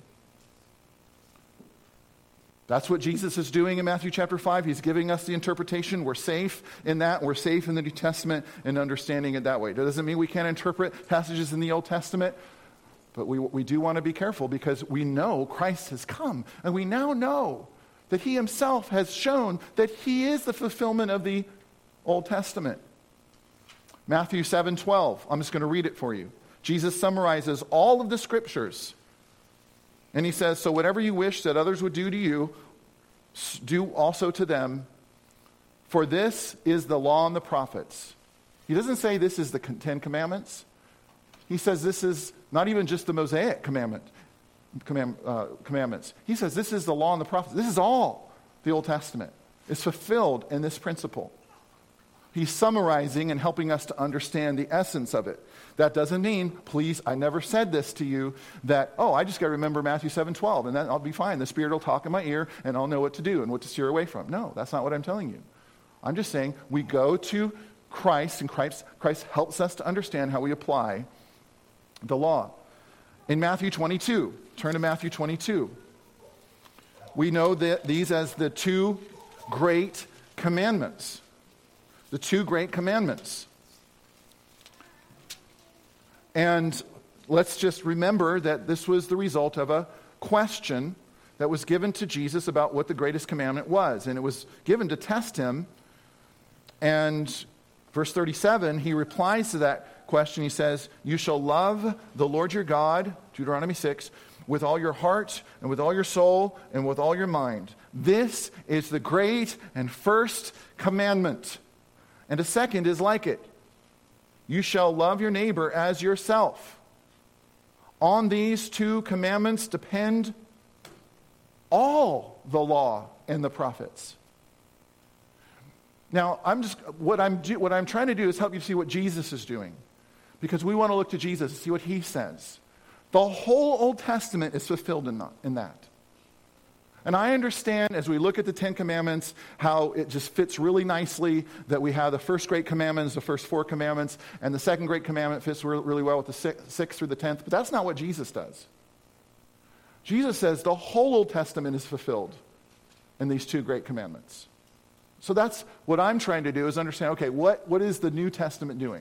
That's what Jesus is doing in Matthew chapter five. He's giving us the interpretation. We're safe in that. We're safe in the New Testament and understanding it that way. That doesn't mean we can't interpret passages in the Old Testament, but we, we do want to be careful because we know Christ has come. And we now know that he himself has shown that he is the fulfillment of the Old Testament. Matthew seven twelve. I'm just going to read it for you. Jesus summarizes all of the scriptures. And he says, so whatever you wish that others would do to you, do also to them. For this is the law and the prophets. He doesn't say this is the Ten Commandments. He says this is not even just the Mosaic commandment, command, uh, commandments. He says this is the law and the prophets. This is all the Old Testament. It's fulfilled in this principle. He's summarizing and helping us to understand the essence of it. That doesn't mean, please, I never said this to you, that, oh, I just got to remember Matthew seven twelve, and then I'll be fine. The Spirit will talk in my ear, and I'll know what to do and what to steer away from. No, that's not what I'm telling you. I'm just saying we go to Christ, and Christ, Christ helps us to understand how we apply the law. In Matthew twenty-two, turn to Matthew twenty-two. We know that these as the two great commandments. The two great commandments. And let's just remember that this was the result of a question that was given to Jesus about what the greatest commandment was. And it was given to test him. And verse thirty-seven, he replies to that question. He says, you shall love the Lord your God, Deuteronomy six, with all your heart and with all your soul and with all your mind. This is the great and first commandment. And a second is like it. You shall love your neighbor as yourself. On these two commandments depend all the law and the prophets. Now, I'm just what I'm do, what I'm trying to do is help you see what Jesus is doing, because we want to look to Jesus and see what he says. The whole Old Testament is fulfilled in that. In that. And I understand as we look at the Ten Commandments how it just fits really nicely that we have the first great commandments, the first four commandments, and the second great commandment fits really well with the sixth, sixth through the tenth. But that's not what Jesus does. Jesus says the whole Old Testament is fulfilled in these two great commandments. So that's what I'm trying to do, is understand, okay, what, what is the New Testament doing?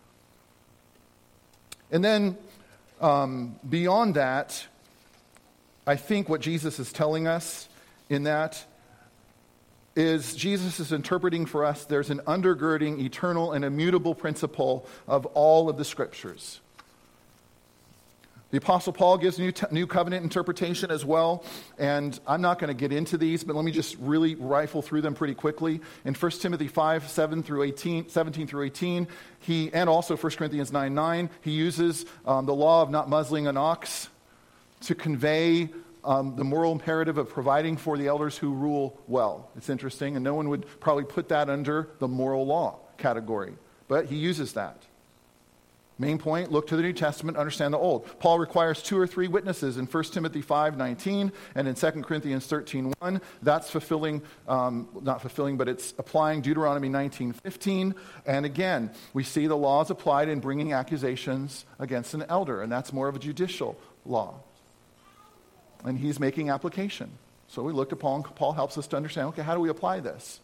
And then um, beyond that, I think what Jesus is telling us in that is Jesus is interpreting for us there's an undergirding, eternal, and immutable principle of all of the Scriptures. The Apostle Paul gives new, t- new covenant interpretation as well, and I'm not going to get into these, but let me just really rifle through them pretty quickly. In First Timothy five, seven through eighteen, seventeen through eighteen, he, and also First Corinthians nine, nine, he uses um, the law of not muzzling an ox to convey um, the moral imperative of providing for the elders who rule well. It's interesting, and no one would probably put that under the moral law category, but he uses that. Main point, look to the New Testament, understand the Old. Paul requires two or three witnesses in First Timothy five, nineteen and in Second Corinthians thirteen, one. That's fulfilling, um, not fulfilling, but it's applying Deuteronomy nineteen, fifteen. And again, we see the laws applied in bringing accusations against an elder, and that's more of a judicial law. And he's making application. So we look to Paul, and Paul helps us to understand, okay, how do we apply this?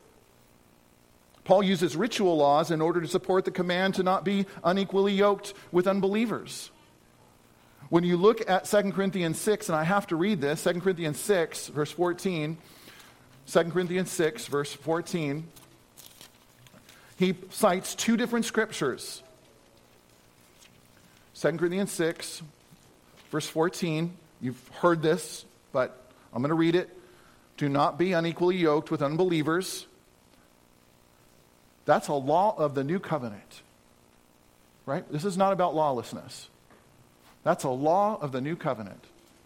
Paul uses ritual laws in order to support the command to not be unequally yoked with unbelievers. When you look at Second Corinthians six, and I have to read this, Second Corinthians six, verse fourteen, Second Corinthians six, verse fourteen, he cites two different scriptures. Second Corinthians six, verse fourteen, you've heard this, but I'm going to read it. Do not be unequally yoked with unbelievers. That's a law of the new covenant, right? This is not about lawlessness. That's a law of the new covenant.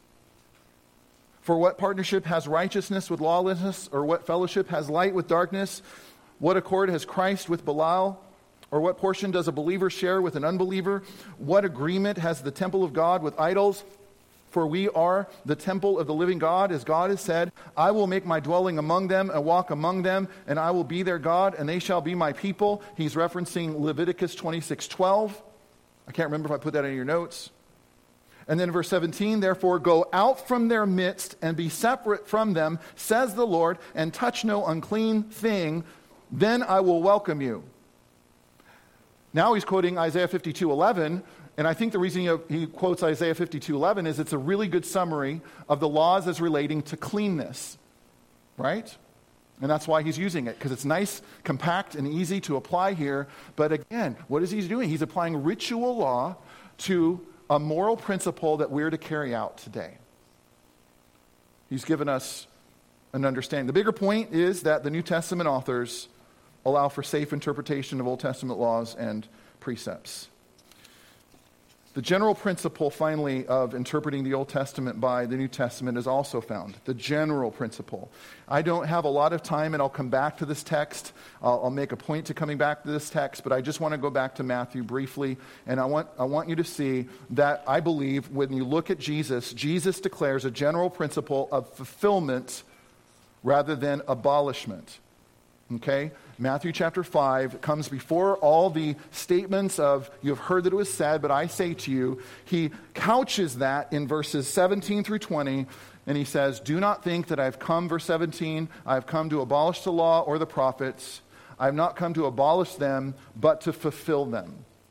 For what partnership has righteousness with lawlessness, or what fellowship has light with darkness? What accord has Christ with Belial? Or what portion does a believer share with an unbeliever? What agreement has the temple of God with idols? For we are the temple of the living God, as God has said, I will make my dwelling among them and walk among them, and I will be their God, and they shall be my people. He's referencing Leviticus twenty-six twelve. I can't remember if I put that in your notes. And then verse seventeen, therefore go out from their midst and be separate from them, says the Lord, and touch no unclean thing, then I will welcome you. Now he's quoting Isaiah fifty-two eleven. And I think the reason he, he quotes Isaiah fifty-two eleven is it's a really good summary of the laws as relating to cleanness, right? And that's why he's using it, because it's nice, compact, and easy to apply here. But again, what is he doing? He's applying ritual law to a moral principle that we're to carry out today. He's given us an understanding. The bigger point is that the New Testament authors allow for safe interpretation of Old Testament laws and precepts. The general principle, finally, of interpreting the Old Testament by the New Testament is also found. The general principle. I don't have a lot of time, and I'll come back to this text. I'll, I'll make a point to coming back to this text, but I just want to go back to Matthew briefly, and I want, I want you to see that I believe when you look at Jesus, Jesus declares a general principle of fulfillment rather than abolishment. Okay? Matthew chapter five comes before all the statements of, you have heard that it was said, but I say to you. He couches that in verses seventeen through twenty, and he says, do not think that I've come, verse seventeen, I've come to abolish the law or the prophets. I've not come to abolish them, but to fulfill them.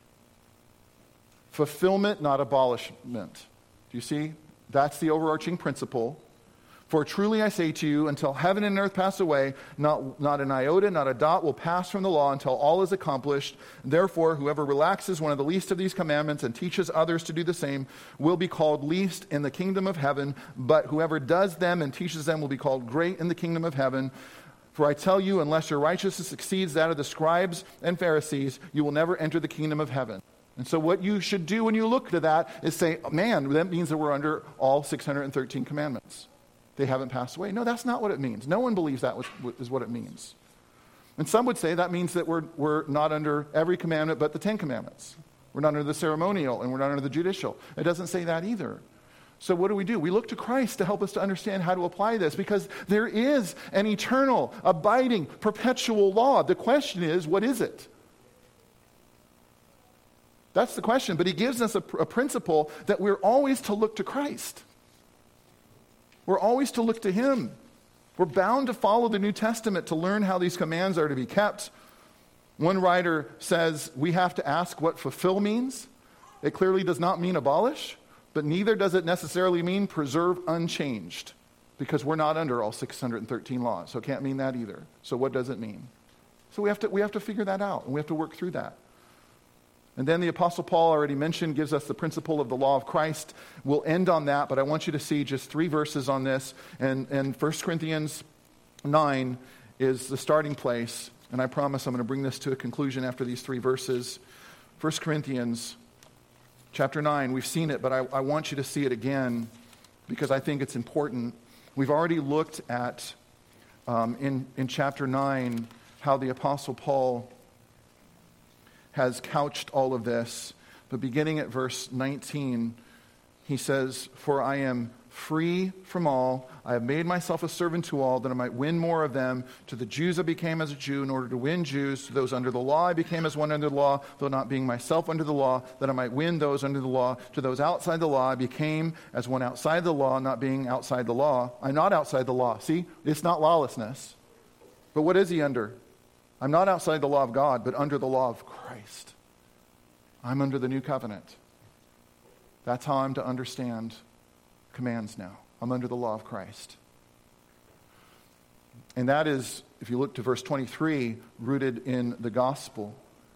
Fulfillment, not abolishment. Do you see? That's the overarching principle. For truly I say to you, until heaven and earth pass away, not, not an iota, not a dot will pass from the law until all is accomplished. Therefore, whoever relaxes one of the least of these commandments and teaches others to do the same will be called least in the kingdom of heaven. But whoever does them and teaches them will be called great in the kingdom of heaven. For I tell you, unless your righteousness exceeds that of the scribes and Pharisees, you will never enter the kingdom of heaven. And so what you should do when you look to that is say, man, that means that we're under all six hundred thirteen commandments. They haven't passed away. No, that's not what it means. No one believes that was, is what it means. And some would say that means that we're, we're not under every commandment but the Ten Commandments. We're not under the ceremonial and we're not under the judicial. It doesn't say that either. So what do we do? We look to Christ to help us to understand how to apply this, because there is an eternal, abiding, perpetual law. The question is, what is it? That's the question. But he gives us a, a principle that we're always to look to Christ. We're always to look to him. We're bound to follow the New Testament to learn how these commands are to be kept. One writer says we have to ask what fulfill means. It clearly does not mean abolish, but neither does it necessarily mean preserve unchanged, because we're not under all six hundred thirteen laws, so it can't mean that either. So what does it mean? So we have to we have to figure that out, and we have to work through that. And then the Apostle Paul already mentioned, gives us the principle of the law of Christ. We'll end on that, but I want you to see just three verses on this. And, and First Corinthians nine is the starting place. And I promise I'm going to bring this to a conclusion after these three verses. First Corinthians chapter nine, we've seen it, but I, I want you to see it again because I think it's important. We've already looked at, um, in, in chapter nine, how the Apostle Paul has couched all of this. But beginning at verse nineteen, he says, "For I am free from all. I have made myself a servant to all, that I might win more of them. To the Jews I became as a Jew, in order to win Jews. To those under the law I became as one under the law, though not being myself under the law, that I might win those under the law. To those outside the law I became as one outside the law, not being outside the law." I'm not outside the law. See, it's not lawlessness. But what is he under? I'm not outside the law of God, but under the law of Christ. I'm under the new covenant. That's how I'm to understand commands now. I'm under the law of Christ. And that is, if you look to verse twenty-three, rooted in the gospel.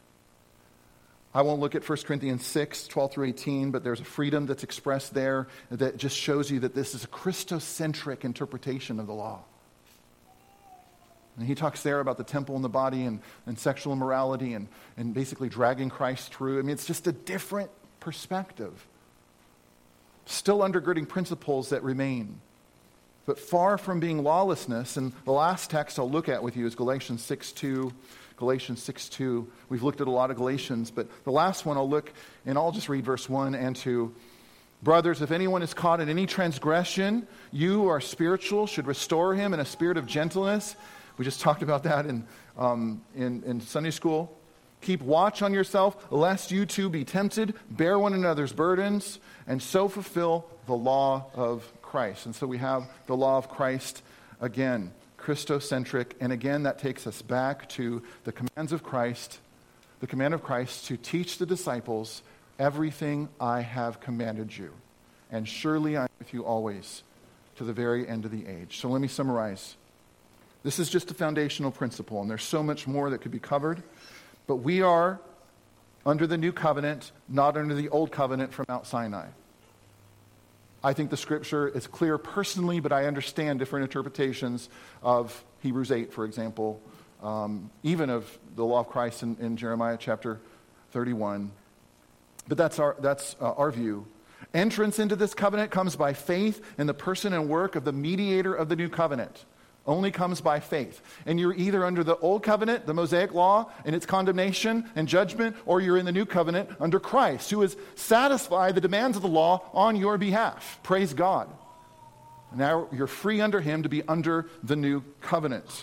I won't look at First Corinthians six, twelve through eighteen, but there's a freedom that's expressed there that just shows you that this is a Christocentric interpretation of the law. And he talks there about the temple and the body and, and sexual immorality and, and basically dragging Christ through. I mean, it's just a different perspective. Still undergirding principles that remain, but far from being lawlessness. And the last text I'll look at with you is Galatians six two. Galatians six two. We've looked at a lot of Galatians, but the last one I'll look, and I'll just read verse one and two. "Brothers, if anyone is caught in any transgression, you who are spiritual should restore him in a spirit of gentleness." We just talked about that in, um, in, in Sunday school. "Keep watch on yourself, lest you too be tempted. Bear one another's burdens, and so fulfill the law of Christ." And so we have the law of Christ again, Christocentric. And again, that takes us back to the commands of Christ, the command of Christ to teach the disciples everything I have commanded you. And surely I am with you always to the very end of the age. So let me summarize. This is just a foundational principle, and there's so much more that could be covered. But we are under the new covenant, not under the old covenant from Mount Sinai. I think the scripture is clear personally, but I understand different interpretations of Hebrews eight, for example, um, even of the law of Christ in, in Jeremiah chapter thirty-one. But that's our, that's uh, our view. Entrance into this covenant comes by faith in the person and work of the mediator of the new covenant. Only comes by faith. And you're either under the old covenant, the Mosaic law, and its condemnation and judgment, or you're in the new covenant under Christ, who has satisfied the demands of the law on your behalf. Praise God. Now you're free under him to be under the new covenant.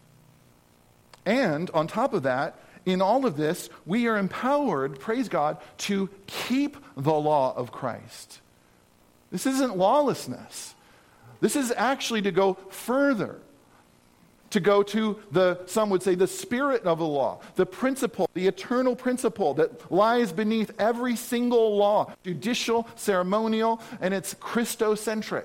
And on top of that, in all of this, we are empowered, praise God, to keep the law of Christ. This isn't lawlessness. This is actually to go further, to go to the, some would say, the spirit of the law, the principle, the eternal principle that lies beneath every single law, judicial, ceremonial, and it's Christocentric.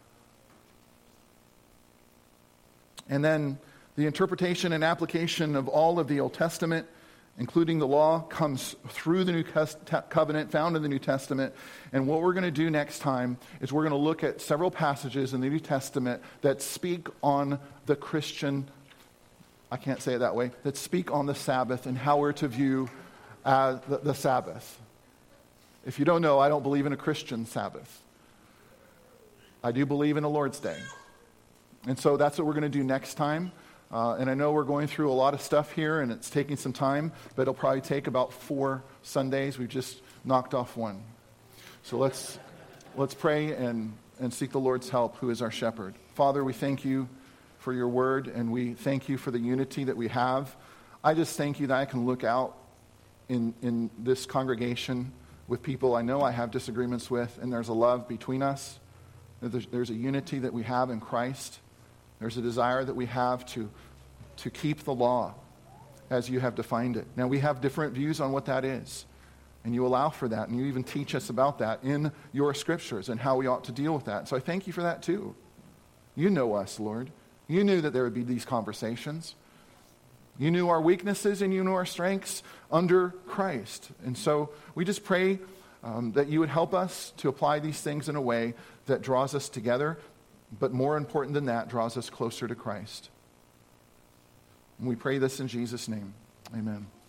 And then the interpretation and application of all of the Old Testament, including the law, comes through the New Covenant, found in the New Testament. And what we're going to do next time is we're going to look at several passages in the New Testament that speak on the Christian, I can't say it that way, that speak on the Sabbath and how we're to view uh, the, the Sabbath. If you don't know, I don't believe in a Christian Sabbath. I do believe in a Lord's Day. And so that's what we're going to do next time. Uh, and I know we're going through a lot of stuff here, and it's taking some time, but it'll probably take about four Sundays. We've just knocked off one. So let's let's pray and, and seek the Lord's help, who is our shepherd. Father, we thank you for your word, and we thank you for the unity that we have. I just thank you that I can look out in, in this congregation with people I know I have disagreements with, and there's a love between us. There's, there's a unity that we have in Christ. There's a desire that we have to, to keep the law as you have defined it. Now, we have different views on what that is, and you allow for that, and you even teach us about that in your scriptures and how we ought to deal with that. So I thank you for that too. You know us, Lord. You knew that there would be these conversations. You knew our weaknesses and you knew our strengths under Christ. And so we just pray um, that you would help us to apply these things in a way that draws us together, but more important than that, draws us closer to Christ. And we pray this in Jesus' name. Amen.